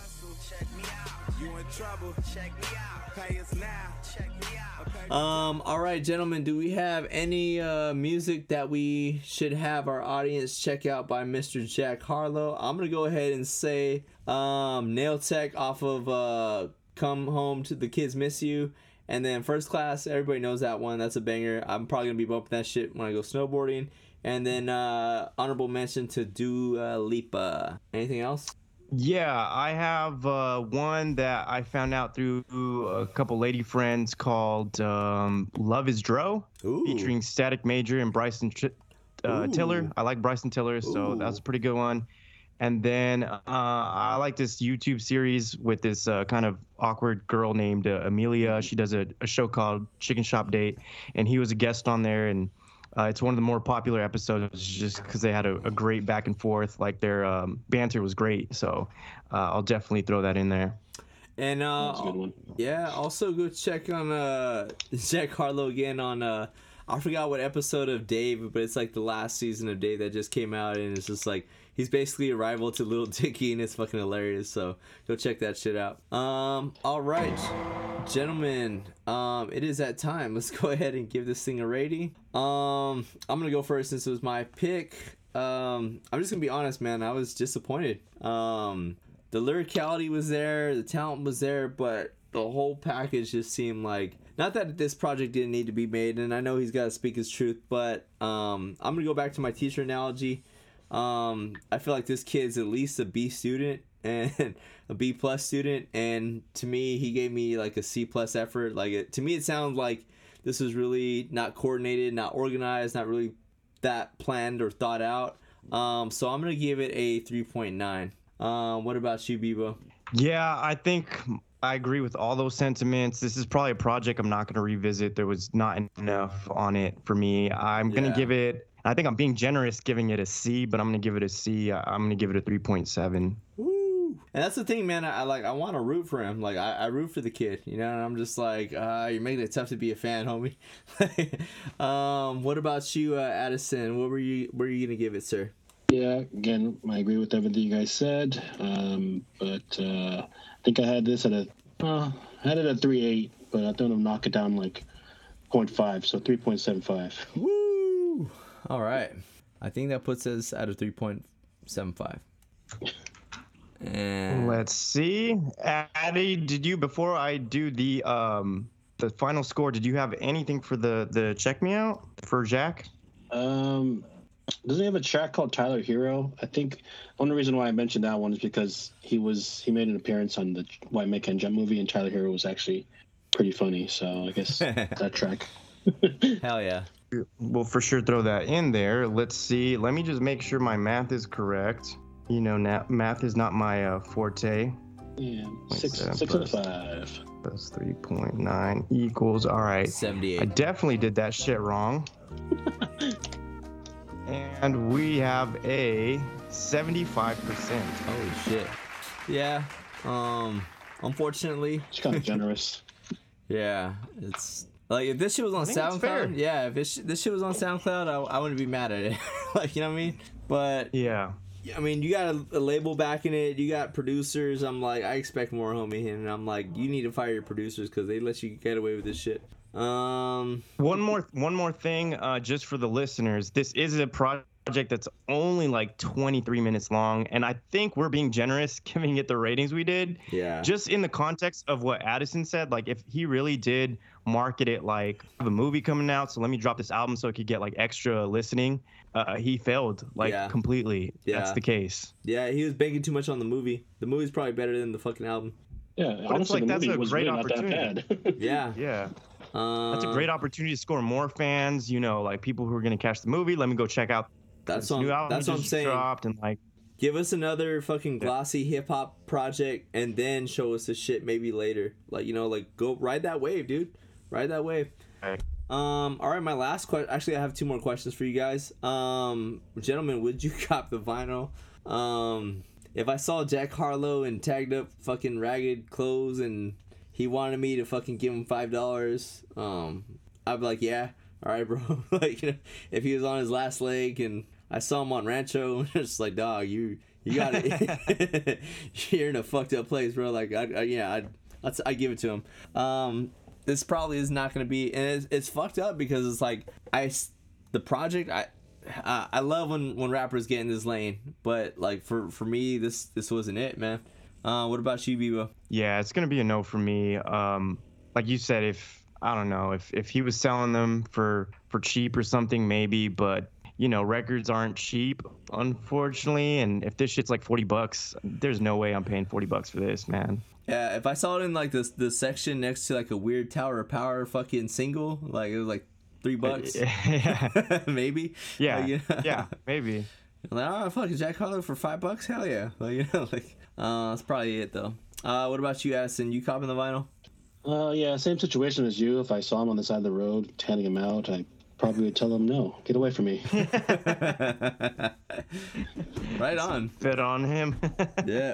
S2: Um, all right, gentlemen, do we have any uh, music that we should have our audience check out by Mister Jack Harlow? I'm going to go ahead and say um, Nail Tech off of uh, Come Home to the Kids Miss You. And then First Class, everybody knows that one. That's a banger. I'm probably going to be bumping that shit when I go snowboarding. And then uh, honorable mention to Dua Lipa. Anything else?
S3: Yeah, I have uh, one that I found out through a couple lady friends called um, Love is Dro,
S2: Ooh.
S3: featuring Static Major and Bryson Tr- uh,
S2: Ooh.
S3: Tiller. I like Bryson Tiller, so
S2: Ooh.
S3: that's a pretty good one. And then uh, I like this YouTube series with this uh, kind of awkward girl named uh, Amelia. She does a, a show called Chicken Shop Date, and he was a guest on there, and Uh, it's one of the more popular episodes just because they had a, a great back and forth. Like their um, banter was great. So uh, I'll definitely throw that in there.
S2: And uh,
S4: That's a good one.
S2: yeah, also go check on uh, Jack Harlow again on uh, I forgot what episode of Dave, but it's like the last season of Dave that just came out, and it's just like he's basically a rival to Lil Dicky, and it's fucking hilarious. So go check that shit out. Um, all right, gentlemen, um, it is that time. Let's go ahead and give this thing a rating. Um, I'm gonna go first since it was my pick. Um, I'm just gonna be honest, man. I was disappointed. Um, the lyricality was there, the talent was there, but the whole package just seemed like, not that this project didn't need to be made, and I know he's got to speak his truth, but um, I'm gonna go back to my teacher analogy. Um, I feel like this kid's at least a B student and a B plus student, and to me, he gave me like a C plus effort. Like it, to me, it sounds like this was really not coordinated, not organized, not really that planned or thought out. Um, so I'm gonna give it a three point nine. Um, what about you, Bebo?
S3: Yeah, I think I agree with all those sentiments. This is probably a project I'm not going to revisit. There was not enough on it for me. I'm going to
S2: Yeah.
S3: give it, I think I'm being generous giving it a C, but I'm going to give it a C. I- I'm going to give it a three point seven.
S2: Woo. And that's the thing, man. I, I like. I want to root for him. Like I, I root for the kid. You know. And I'm just like, uh, you're making it tough to be a fan, homie. um, what about you, uh, Addison? What were you? What were you gonna give it, sir?
S4: Yeah, again, I agree with everything you guys said. Um, but uh, I think I had this at a, uh, I had it at three point eight, but I thought I'd knock it down like zero point five, so three point seven five.
S2: Woo! All right. I think that puts us at a three point seven five. And
S3: Let's see. Addy, did you, before I do the um the final score, did you have anything for the, the check me out for Jack?
S4: Um, doesn't he have a track called Tyler Hero? I think the only reason why I mentioned that one is because he was he made an appearance on the White Man Can't Jump movie, and Tyler Hero was actually pretty funny. So I guess that track.
S2: hell yeah.
S3: We'll for sure throw that in there. Let's see. Let me just make sure my math is correct. You know, na- math is not my uh, forte.
S4: Yeah, six
S3: seven
S4: six out of
S3: plus-
S4: five.
S3: Plus three point nine equals. All right. I
S2: seventy-eight.
S3: definitely did that shit wrong. And we have a seventy-five percent.
S2: Holy shit. Yeah. Um. Unfortunately.
S4: It's kind of generous.
S2: Yeah. It's like if this shit was on
S3: think it's fair.
S2: SoundCloud. Yeah. If this, this shit was on SoundCloud, I, I wouldn't be mad at it. Like, you know what I mean? But
S3: Yeah.
S2: I mean, you got a, a label backing it. You got producers. I'm like, I expect more, homie. And I'm like, you need to fire your producers because they let you get away with this shit. Um.
S3: One more one more thing, uh, just for the listeners. This is a project that's only like twenty-three minutes long, and I think we're being generous giving it the ratings we did.
S2: Yeah.
S3: Just in the context of what Addison said, like if he really did market it like the movie coming out, so let me drop this album so it could get like extra listening. Uh, he failed like
S2: Yeah.
S3: completely.
S2: Yeah.
S3: That's the case.
S2: Yeah. He was banking too much on the movie. The movie's probably better than the fucking album.
S4: Yeah,
S3: it's
S4: honestly,
S3: like
S4: the
S3: that's
S4: movie
S3: a
S4: was
S3: great
S4: really not that
S3: opportunity.
S4: bad.
S2: Yeah.
S3: Yeah.
S2: Um,
S3: That's a great opportunity to score more fans. You know, like people who are gonna catch the movie. Let me go check out.
S2: That's
S3: this
S2: what,
S3: new
S2: I'm-
S3: album
S2: that's what I'm
S3: just
S2: saying.
S3: dropped, and like.
S2: Give us another fucking glossy hip hop project and then show us the shit maybe later. Like, you know, like go ride that wave, dude. Ride that wave.
S3: Okay.
S2: Um, all right, my last question. Actually, I have two more questions for you guys. Um, gentlemen, would you cop the vinyl? Um, if I saw Jack Harlow in tagged up fucking ragged clothes and he wanted me to fucking give him five dollars, um, I'd be like, yeah, all right, bro. Like, you know, if he was on his last leg and I saw him on Rancho, it's like, dog, you you got it. You're in a fucked up place, bro. Like, I, I yeah, I'd, I'd I give it to him. Um, this probably is not gonna be, and it's, it's fucked up because it's like I, s- the project I. I I love when, when rappers get in this lane, but like for, for me, this this wasn't it, man. Uh, what about you, Bebo?
S3: Yeah, it's gonna be a no for me. Um, like you said, if I don't know if if he was selling them for for cheap or something, maybe, but you know, records aren't cheap, unfortunately. And if this shit's like forty bucks, there's no way I'm paying forty bucks for this, man.
S2: Yeah, if I saw it in like this the section next to like a weird Tower of Power fucking single, like it was like three bucks,
S3: yeah,
S2: maybe.
S3: yeah,
S2: Like, you know?
S3: yeah, maybe.
S2: I'm like, oh fuck, Jack Harlow for five bucks? Hell yeah! Like, you know, like uh, that's probably it though. Uh, what about you, Addison? You copping the vinyl?
S4: Uh, yeah, same situation as you. If I saw him on the side of the road, handing him out, I probably would tell him, no, get away from me.
S2: Right on.
S3: Fit on him.
S2: Yeah.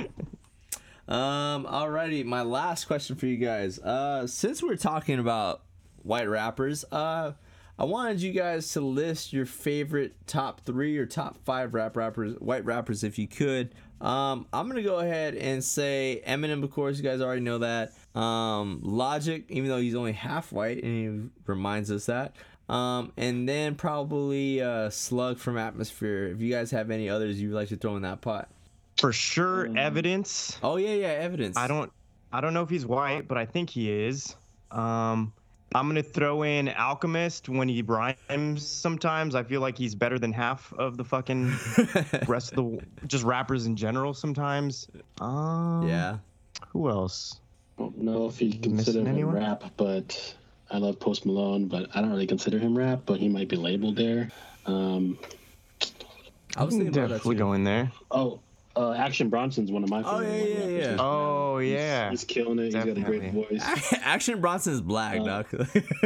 S2: Um. Alrighty, my last question for you guys. Uh, since we're talking about white rappers, uh, I wanted you guys to list your favorite top three or top five rap rappers, white rappers, if you could. Um, I'm gonna go ahead and say Eminem, of course. You guys already know that. Um, Logic, even though he's only half white, and he reminds us that. Um, and then probably uh, Slug from Atmosphere. If you guys have any others you'd like to throw in that pot.
S3: For sure, Evidence.
S2: Oh yeah, yeah, Evidence.
S3: I don't, I don't know if he's white, but I think he is. Um, I'm gonna throw in Alchemist when he rhymes. Sometimes I feel like he's better than half of the fucking rest of the just rappers in general. Sometimes. Um,
S2: Yeah.
S3: Who else?
S4: I don't know if you
S3: missing
S4: consider him
S3: anyone?
S4: rap, but I love Post Malone, but I don't really consider him rap, but he might be labeled there. Um,
S2: I was thinking about that
S3: Definitely
S2: too.
S3: go in there.
S4: oh, uh, Action Bronson's one of my
S2: Oh,
S4: favorite.
S2: yeah, yeah,
S4: rappers
S2: yeah.
S4: as well.
S3: Oh,
S4: He's-
S3: yeah.
S4: he's, killing it. He's got a great
S3: Definitely.
S4: voice.
S2: Action Bronson's black,
S4: Uh,
S2: dog.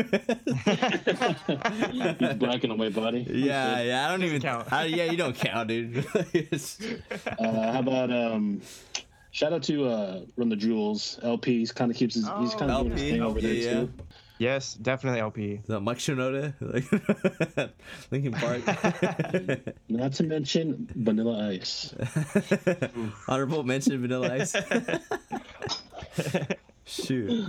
S4: He's black and a white body.
S2: yeah, yeah. I don't even
S3: count.
S2: I, yeah, you don't count, dude. It's-
S4: Uh, how about um, shout out to uh, Run the Jewels. L P. He's kind of keeps his. he's kind of doing his
S2: L P,
S4: thing over there
S2: yeah.
S4: too.
S3: Yes, definitely L P.
S2: Is that Mike Shinoda? Like Linkin Park.
S4: Not to mention Vanilla Ice.
S2: Honorable mention Vanilla Ice. Shoot.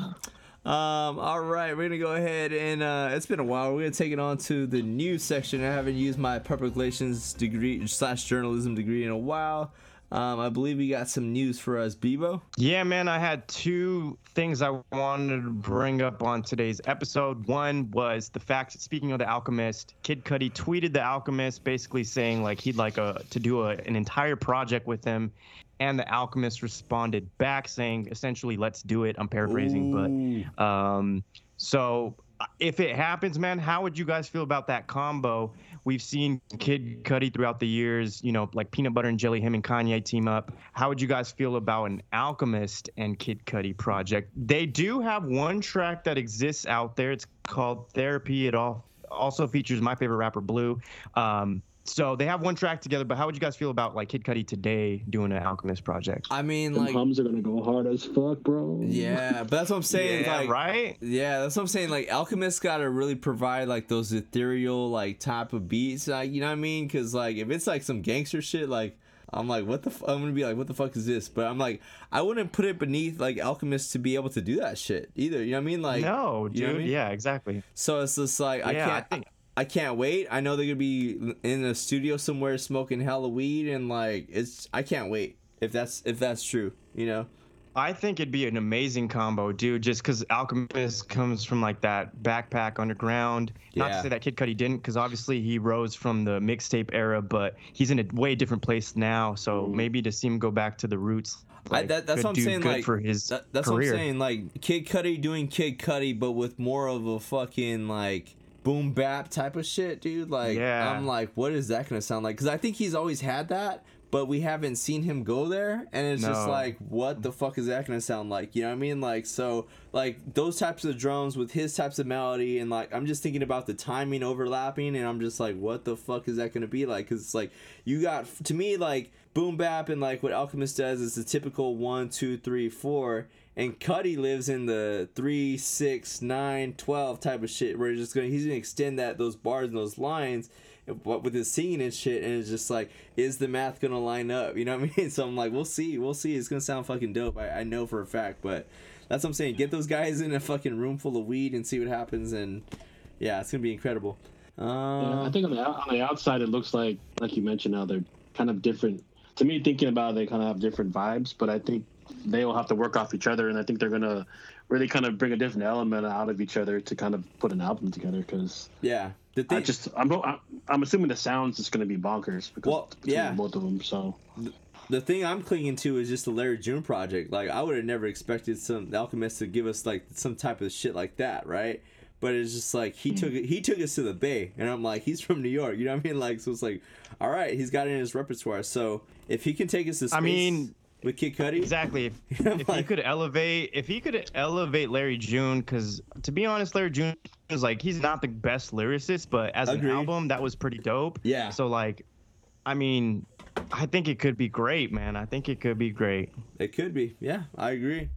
S2: Um, all right, we're gonna go ahead and uh, it's been a while. We're gonna take it on to the news section. I haven't used my public relations degree slash journalism degree in a while. Um, I believe we got some news for us, Bebo.
S3: Yeah, man, I had two things I wanted to bring up on today's episode. One was the fact that, speaking of The Alchemist, Kid Cudi tweeted The Alchemist basically saying like he'd like a, to do a, an entire project with him. And The Alchemist responded back saying, essentially, let's do it. I'm paraphrasing,
S2: Ooh.
S3: but um, so if it happens, man, how would you guys feel about that combo? We've seen Kid Cudi throughout the years, you know, like Peanut Butter and Jelly, him and Kanye team up. How would you guys feel about an Alchemist and Kid Cudi project? They do have one track that exists out there. It's called Therapy. It all also features my favorite rapper, Blue. Um, So they have one track together, but how would you guys feel about like Kid Cudi today doing an Alchemist project?
S2: I mean,
S4: Them
S2: like,
S4: hums are gonna go hard as fuck, bro.
S2: yeah, but that's what I'm saying.
S3: Yeah,
S2: like,
S3: right?
S2: Yeah, that's what I'm saying. Like, Alchemist got to really provide like those ethereal like type of beats, like, you know what I mean? Because like if it's like some gangster shit, like I'm like, what the? F-? I'm gonna be like, what the fuck is this? But I'm like, I wouldn't put it beneath like Alchemist to be able to do that shit either. You know what I mean? Like,
S3: No, dude.
S2: you know what I mean?
S3: Yeah, exactly.
S2: So it's just like I
S3: Yeah,
S2: can't.
S3: I think-
S2: I can't wait. I know they're gonna be in a studio somewhere smoking hella weed and like it's. I can't wait if that's if that's true. You know.
S3: I think it'd be an amazing combo, dude, just because Alchemist comes from like that backpack underground. Not
S2: Yeah.
S3: to say that Kid Cudi didn't, because obviously he rose from the mixtape era, but he's in a way different place now. So maybe to see him go back to the roots,
S2: I,
S3: like,
S2: that, that's
S3: could
S2: what I'm
S3: do
S2: saying.
S3: good
S2: Like
S3: for his
S2: that, that's
S3: career.
S2: what I'm saying. Like Kid Cudi doing Kid Cudi, but with more of a fucking like boom bap type of shit, dude. Like
S3: Yeah.
S2: I'm like, what is that gonna sound like? Because I think he's always had that, but we haven't seen him go there, and it's just
S3: No.
S2: like, what the fuck is that gonna sound like? You know what I mean? Like, so like those types of drums with his types of melody, and like I'm just thinking about the timing overlapping, and I'm just like, what the fuck is that gonna be like? Because it's like you got, to me, like boom bap and like what Alchemist does is the typical one, two, three, four. And Cudi lives in the three, six, nine, twelve type of shit, where he's just gonna he's gonna extend that those bars and those lines, but with his singing and shit, and it's just like, is the math gonna line up? You know what I mean? So I'm like, we'll see, we'll see. It's gonna sound fucking dope. I, I know for a fact, but that's what I'm saying. Get those guys in a fucking room full of weed and see what happens, and yeah, it's gonna be incredible. Um,
S4: Yeah, I think on the out- on the outside it looks like, like you mentioned, now they're kind of different. To me, thinking about it, they kind of have different vibes, but I think they will have to work off each other, and I think they're gonna really kind of bring a different element out of each other to kind of put an album together. Because
S2: yeah, the
S4: I
S2: thing,
S4: just I'm I'm I'm assuming the sound's just gonna be bonkers because
S2: Well,
S4: between
S2: yeah.
S4: both of them. So
S2: the thing I'm clinging to is just the Larry June project. Like, I would have never expected some Alchemist to give us like some type of shit like that, right? But it's just like he took it. He took us to the Bay, and I'm like, he's from New York. You know what I mean? Like, so it's like, all right, he's got it in his repertoire. So if he can take us to space,
S3: I mean,
S2: with Kid Cudi,
S3: Exactly. If,
S2: I'm
S3: if he
S2: like-
S3: could elevate, if he could elevate Larry June, because to be honest, Larry June is like, he's not the best lyricist, but as
S2: Agreed.
S3: an album, that was pretty dope.
S2: Yeah.
S3: So like, I mean, I think it could be great, man. I think it could be great.
S2: it could be. Yeah, I agree.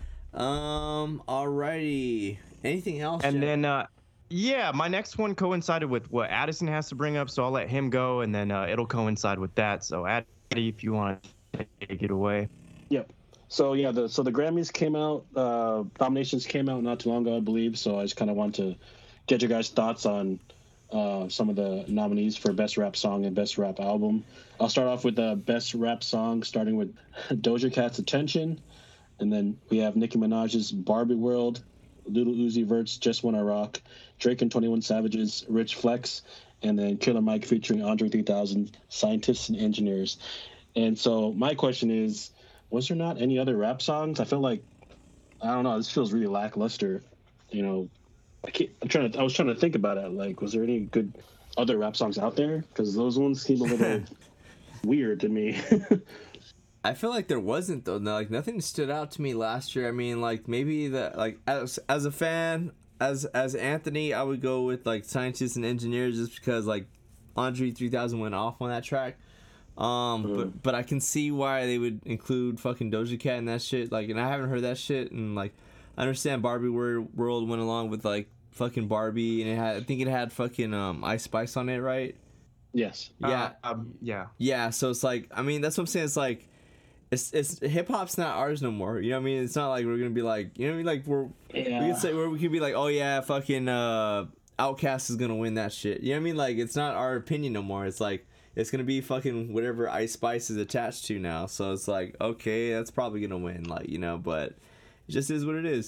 S2: Um, alrighty. Anything else?
S3: And
S2: Jack?
S3: then, uh, yeah, my next one coincided with what Addison has to bring up, so I'll let him go, and then uh, it'll coincide with that. So, Addie, if you want to take it away.
S4: Yep. So yeah, the so the Grammys came out, uh, nominations came out not too long ago, I believe. So I just kind of want to get your guys' thoughts on uh, some of the nominees for Best Rap Song and Best Rap Album. I'll start off with the Best Rap Song, starting with Doja Cat's Attention, and then we have Nicki Minaj's Barbie World, Little Uzi Vert's Just Wanna Rock, Drake and twenty-one Savage's Rich Flex, and then Killer Mike featuring Andre three thousand, Scientists and Engineers. And so my question is, was there not any other rap songs? I feel like, I don't know, this feels really lackluster, you know, I can't, I'm trying to. I was trying to think about it. Like, was there any good other rap songs out there? Because those ones seem a little weird to me.
S2: I feel like there wasn't though. No, like nothing stood out to me last year. I mean, like maybe the like as as a fan, as as Anthony, I would go with like Scientists and Engineers just because like Andre three thousand went off on that track. Um, mm. but but I can see why they would include fucking Doja Cat in that shit. Like, and I haven't heard that shit, and like I understand Barbie World went along with like fucking Barbie, and it had I think it had fucking um Ice Spice on it, right?
S4: Yes.
S2: Yeah.
S3: Uh, um, yeah.
S2: Yeah. So it's like I mean that's what I'm saying. It's like. It's it's hip hop's not ours no more. You know what I mean? It's not like we're gonna be like you know what I mean? Like we're
S4: yeah.
S2: we could say where we could be like, oh yeah, fucking uh Outkast is gonna win that shit. You know what I mean? Like it's not our opinion no more. It's like it's gonna be fucking whatever Ice Spice is attached to now. So it's like, okay, that's probably gonna win, like, you know, but it just is what it is.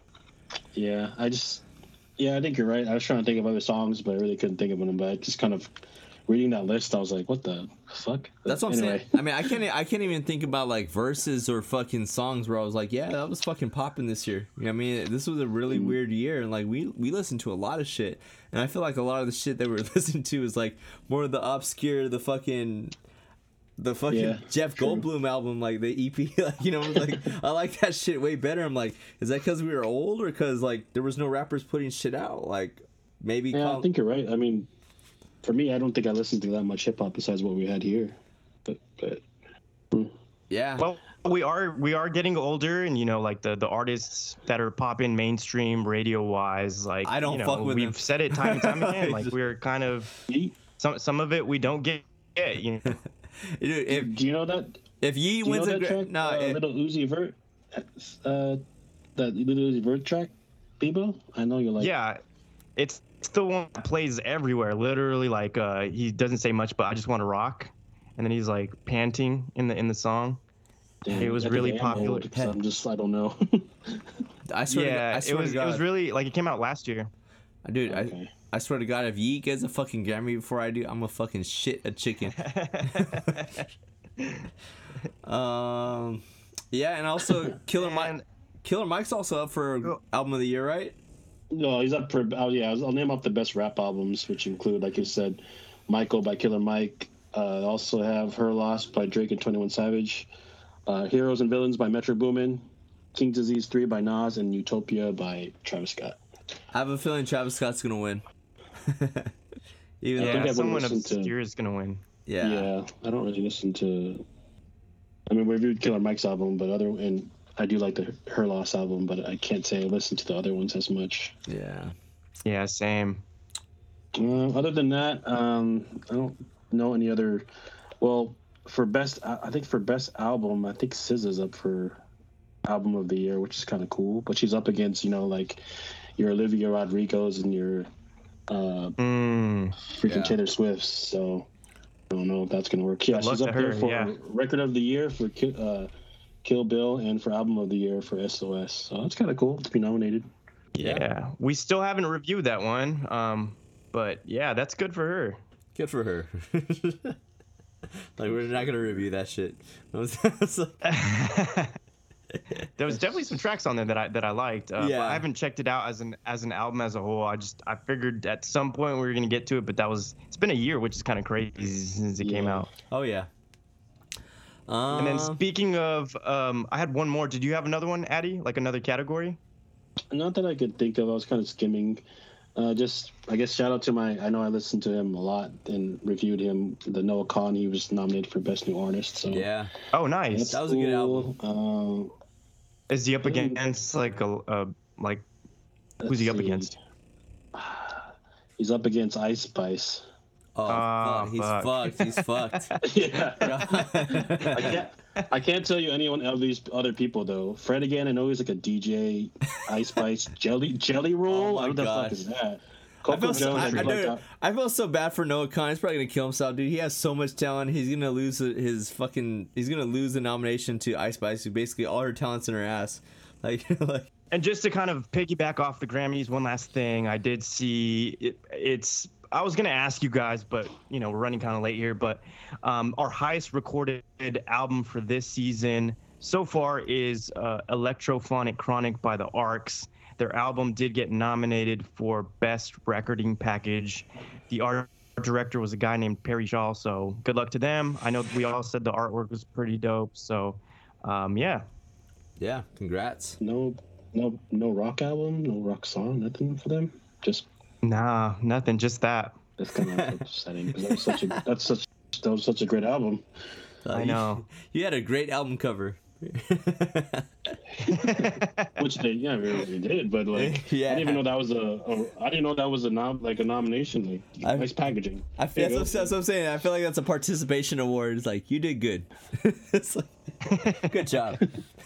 S4: Yeah, I just yeah, I think you're right. I was trying to think of other songs, but I really couldn't think of them. But I just kind of reading that list, I was like, "What the fuck?"
S2: That's what I'm
S4: anyway.
S2: saying. I mean, I can't. I can't even think about like verses or fucking songs where I was like, "Yeah, that was fucking popping this year." You know what I mean? This was a really mm-hmm. weird year, and like we we listened to a lot of shit, and I feel like a lot of the shit that we're listening to is like more of the obscure, the fucking, the fucking
S4: yeah,
S2: Jeff
S4: true.
S2: Goldblum album, like the E P. Like, you know, like I like that shit way better. I'm like, is that because we were old or because like there was no rappers putting shit out? Like maybe.
S4: Yeah,
S2: call-
S4: I think you're right. I mean. For me, I don't think I listened to that much hip hop besides what we had here. But, but hmm.
S2: yeah.
S3: Well, we are we are getting older, and you know, like the, the artists that are popping mainstream radio wise, like
S2: I don't
S3: you know,
S2: fuck with
S3: we've
S2: them.
S3: said it time and time again. Like we're kind of some some of it we don't get. You know.
S2: Dude, if,
S4: do you know that?
S2: If Yee
S4: do you
S2: wins
S4: know
S2: a
S4: that track,
S2: no,
S4: uh,
S2: it,
S4: Little Uzi Vert, uh, that Little Uzi Vert track, Bebo. I know you like.
S3: Yeah, it's. It's the one that plays everywhere, literally. Like uh, he doesn't say much, but I just want to rock, and then he's like panting in the in the song.
S4: Damn,
S3: it was really popular.
S4: Old, I'm just, I don't know.
S2: I swear.
S3: Yeah,
S2: to, I swear
S3: it was.
S2: To God.
S3: It was really like it came out last year.
S2: Dude,
S4: okay.
S2: I I swear to God, if Yee gets a fucking Grammy before I do, I'm gonna fucking shit a chicken. um, yeah, and also Killer Mike. Killer Mike's also up for album of the year, right?
S4: No, he's up for. Oh yeah, I'll name off the best rap albums, which include, like you said, Michael by Killer Mike. Uh, also have Her Loss by Drake and twenty-one Savage. Uh, Heroes and Villains by Metro Boomin. King Disease three by Nas, and Utopia by Travis Scott.
S2: I have a feeling Travis Scott's gonna win.
S3: Even yeah, though someone obscure to, is gonna win.
S2: Yeah.
S4: Yeah, I don't really listen to. I mean, we reviewed Killer Mike's album, but other and. I do like the Her Loss album, but I can't say I listen to the other ones as much.
S2: Yeah.
S3: Yeah, same.
S4: Uh, other than that, um, I don't know any other. Well, for best, I think for best album, I think S Z A's up for album of the year, which is kind of cool. But she's up against, you know, like your Olivia Rodrigo's and your uh,
S3: mm,
S4: freaking
S2: yeah.
S4: Taylor Swift's. So I don't know if that's gonna work. Yeah,
S3: Good
S4: she's up
S3: her,
S4: there for
S3: yeah.
S4: record of the year for. Uh, Kill Bill and for album of the year for S O S. So that's kind of cool to be nominated.
S3: Yeah. yeah. We still haven't reviewed that one. Um, but yeah, that's good for her.
S2: Good for her. Like we're not gonna review that shit.
S3: There was definitely some tracks on there that I that I liked. Uh,
S2: yeah.
S3: But I haven't checked it out as an as an album as a whole. I just I figured at some point we were gonna get to it, but that was it's been a year, which is kind of crazy since it
S2: yeah.
S3: came out.
S2: Oh yeah. Um,
S3: and then speaking of, um, I had one more. Did you have another one, Addy? Like another category?
S4: Not that I could think of. I was kind of skimming. Uh, just, I guess, shout out to my. I know I listened to him a lot and reviewed him. The Noah Khan. He was nominated for Best New Artist. So
S2: yeah.
S3: Oh, nice.
S2: That was cool. a good album.
S4: Um,
S3: Is he up against like a uh, like? Who's he up
S4: see.
S3: against?
S4: He's up against Ice Spice.
S2: Oh,
S3: oh
S2: fuck. He's
S3: fuck.
S2: fucked. He's fucked.
S4: Yeah. I can't. I can't tell you anyone of these other people though. Fred again. I know he's like a D J. Ice Spice jelly jelly roll.
S2: Oh my
S4: what the
S2: gosh.
S4: fuck is that?
S2: I feel,
S4: Coco
S2: so,
S4: Jones.
S2: I, I,
S4: like
S2: dude,
S4: that.
S2: I feel so bad for Noah Khan. He's probably gonna kill himself, dude. He has so much talent. He's gonna lose his fucking. He's gonna lose the nomination to Ice Spice, who basically all her talent's in her ass. Like, like.
S3: And just to kind of piggyback off the Grammys, one last thing I did see. It, it's. I was gonna ask you guys, but you know we're running kind of late here. But um, our highest recorded album for this season so far is uh, Electrophonic Chronic by the Arcs. Their album did get nominated for Best Recording Package. The art director was a guy named Perry Shaw, so good luck to them. I know we all said the artwork was pretty dope, so um, yeah.
S2: Yeah, congrats.
S4: No, no, no rock album, no rock song, nothing for them. Just
S3: Nah, nothing, just that.
S4: that's kind of upsetting because that was such a that's such that was such a great album.
S2: Uh,
S3: I
S2: you-
S3: know.
S2: You, had a great album cover.
S4: Which they yeah really did, but like
S2: Yeah.
S4: I didn't even know that was a, a I didn't know that was a nom like a nomination. Like
S2: I-
S4: nice packaging.
S2: I feel
S4: There you
S2: that's,
S4: go.
S2: what, that's what I'm saying. I feel like that's a participation award. It's like you did good. It's like, good job.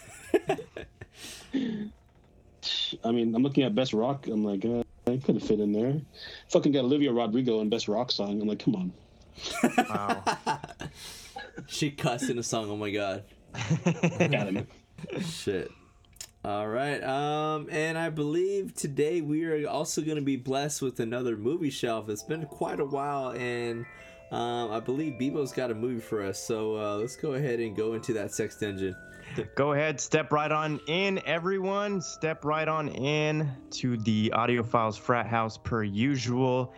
S4: I mean, I'm looking at best rock. I'm like, uh, I could have fit in there. Fucking got Olivia Rodrigo in best rock song. I'm like, come on.
S3: Wow.
S2: She cussed in a song. Oh my god.
S4: Got him.
S2: Shit. All right. Um, and I believe today we are also going to be blessed with another movie shelf. It's been quite a while, and um, I believe Bebo's got a movie for us. So uh, let's go ahead and go into that sex dungeon.
S3: Go ahead, step right on in, everyone. Step right on in to the Audiophiles Frat House per usual.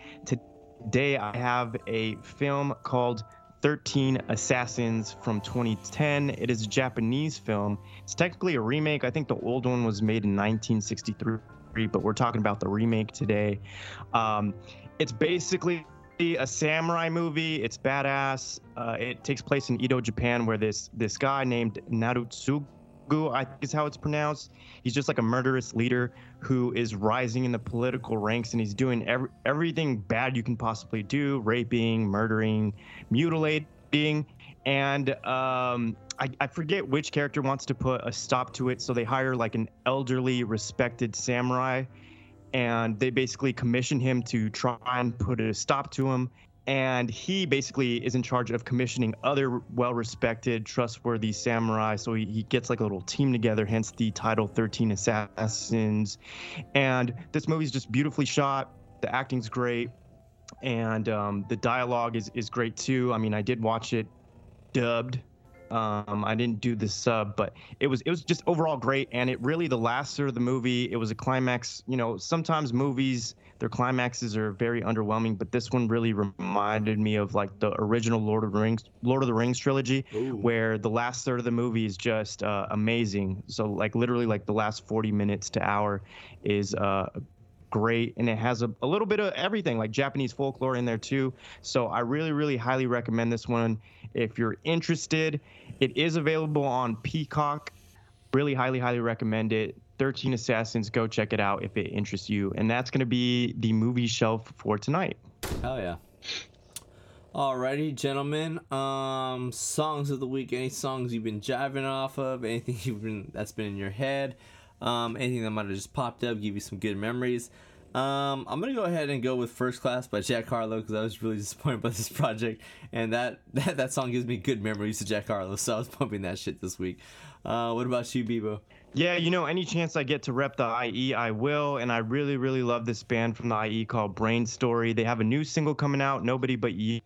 S3: Today I have a film called thirteen Assassins from twenty ten. It is a Japanese film. It's technically a remake. I think the old one was made in nineteen sixty-three, but we're talking about the remake today. Um, it's basically a samurai movie. It's badass. Uh, it takes place in Edo, Japan, where this this guy named Narutsugu, I think is how it's pronounced. He's just like a murderous leader who is rising in the political ranks, and he's doing every, everything bad you can possibly do: raping, murdering, mutilating. And um, I, I forget which character wants to put a stop to it, so they hire like an elderly, respected samurai, and they basically commission him to try and put a stop to him. And he basically is in charge of commissioning other well-respected, trustworthy samurai. So he, he gets like a little team together, hence the title thirteen Assassins. And this movie's just beautifully shot. The acting's great. And um, the dialogue is, is great too. I mean, I did watch it dubbed. Um, I didn't do the sub, but it was it was just overall great. And it really, the last third of the movie, it was a climax. You know, sometimes movies, their climaxes are very underwhelming, but this one really reminded me of like the original Lord of the Rings, Lord of the Rings trilogy,
S2: Ooh.
S3: where the last third of the movie is just uh, amazing. So like literally like the last forty minutes to hour is uh, great, and it has a, a little bit of everything, like Japanese folklore in there too. So I really, really highly recommend this one if you're interested. It is available on Peacock. Really highly, highly recommend it. thirteen Assassins, go check it out if it interests you. And that's going to be the movie shelf for tonight.
S2: Hell yeah. Alrighty, gentlemen. Um, songs of the week. Any songs you've been jiving off of? Anything you've been that's been in your head? Um, anything that might have just popped up, give you some good memories. Um, I'm gonna go ahead and go with First Class by Jack Harlow because I was really disappointed by this project, and that, that that song gives me good memories of Jack Harlow, so I was pumping that shit this week. Uh, what about you, Bebo?
S3: Yeah, you know, any chance I get to rep the I E, I will. And I really, really love this band from the I E called Brain Story. They have a new single coming out, Nobody But You.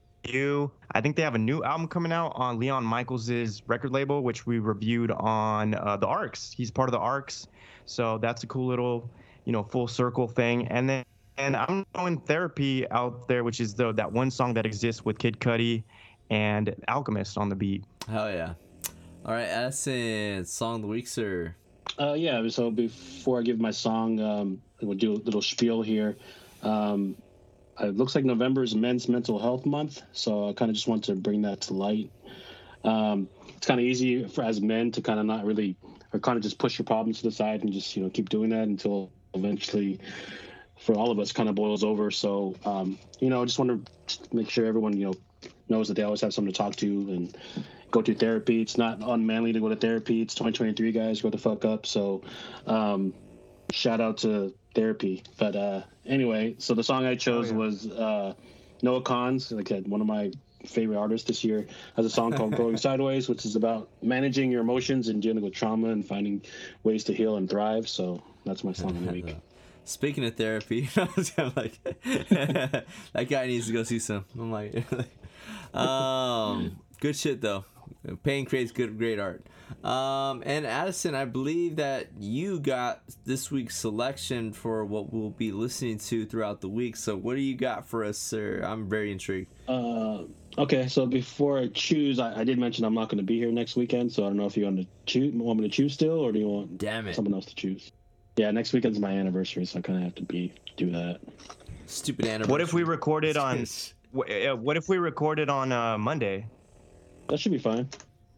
S3: I think they have a new album coming out on Leon Michaels' record label, which we reviewed on uh, the Arcs. He's part of the Arcs. So that's a cool little, you know, full circle thing. And then and I'm doing Therapy out there, which is the that one song that exists with Kid Cudi and Alchemist on the beat.
S2: Hell yeah. All right, Addison, song of the week, sir.
S4: Uh, yeah, so before I give my song, um, we'll do a little spiel here. Um, it looks like November is Men's Mental Health Month, so I kind of just want to bring that to light. Um, it's kind of easy for as men to kind of not really, or kind of just push your problems to the side and just, you know, keep doing that until eventually, for all of us, kind of boils over. So, um, you know, I just want to make sure everyone, you know, knows that they always have someone to talk to and go to therapy. It's not unmanly to go to therapy. It's twenty twenty-three, guys. Grow the fuck up. So, um, shout out to therapy. But uh, anyway, so the song I chose
S3: Oh, yeah.
S4: was uh, Noah Kahan's, like uh, one of my favorite artists this year, has a song called Going Sideways, which is about managing your emotions and dealing with trauma and finding ways to heal and thrive. So that's my song of the week.
S2: Speaking of therapy, I was kind of like, that guy needs to go see some. I'm like, um, good shit though. Pain creates good, great art. Um, and Addison, I believe that you got this week's selection for what we'll be listening to throughout the week. So what do you got for us, sir? I'm very intrigued.
S4: Uh, okay, so before I choose, I, I did mention I'm not going to be here next weekend, so I don't know if you want to choose, want me to choose still, or do you want
S2: Damn it.
S4: someone else to choose? Yeah, next weekend's my anniversary, so I kind of have to be do that.
S2: Stupid anniversary.
S3: What if we recorded on? What what if we recorded on uh, Monday?
S4: That should be fine.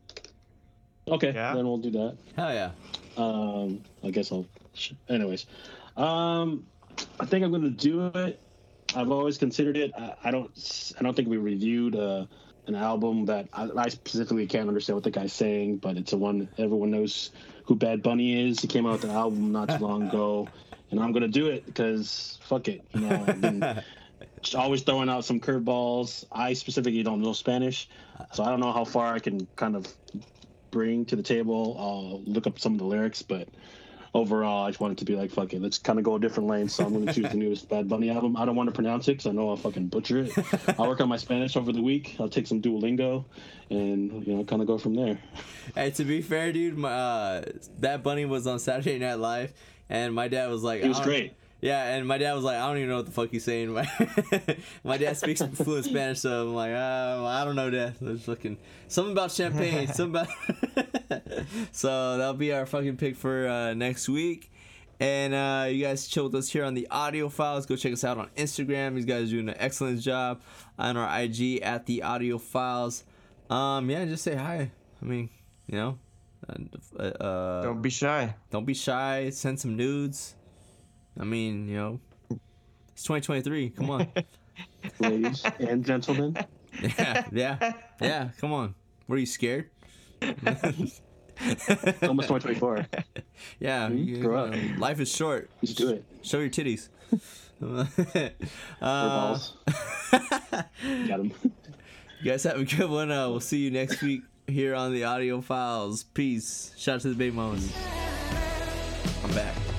S4: Okay,
S3: Yeah.
S4: then we'll do that.
S2: Hell yeah.
S4: Um, I guess I'll. Anyways, um, I think I'm going to do it. I've always considered it. I, I don't. I don't think we reviewed uh, an album that I, I specifically can't understand what the guy's saying, but it's a one everyone knows who Bad Bunny is. He came out with an album not too long ago, and I'm going to do it because fuck it. You know, I've been just always throwing out some curveballs. I specifically don't know Spanish, so I don't know how far I can kind of bring to the table. I'll look up some of the lyrics, but overall, I just wanted to be like, fuck it, let's kind of go a different lane. So I'm going to choose the newest Bad Bunny album. I don't want to pronounce it because I know I'll fucking butcher it. I'll work on my Spanish over the week. I'll take some Duolingo and, you know, kind of go from there.
S2: Hey, to be fair, dude, my, uh, Bad Bunny was on Saturday Night Live, and my dad was like,
S4: It was
S2: I don't-
S4: great.
S2: Yeah, and my dad was like, I don't even know what the fuck he's saying. My, my dad speaks fluent Spanish, so I'm like, uh, I don't know, Dad. There's fucking something about champagne, something about. So that'll be our fucking pick for uh, next week. And uh, you guys chill with us here on the Audio Files. Go check us out on Instagram. These guys are doing an excellent job on our I G at the Audio Files. Um, yeah, just say hi. I mean, you know, uh, uh,
S3: Don't be shy.
S2: don't be shy. Send some nudes. I mean, you know, it's twenty twenty-three. Come on.
S4: Ladies and gentlemen.
S2: Yeah, yeah, yeah. Come on. What, are you scared?
S4: It's almost twenty twenty-four.
S2: Yeah.
S4: Mhm,
S2: you-
S4: grow
S2: uh,
S4: up.
S2: life is short.
S4: Let's do it.
S2: Show your titties. uh,
S4: balls. Got him.
S2: you guys have a good one. Uh, we'll see you next week here on the Audio Files. Peace. Shout out to the Big Moans. I'm back.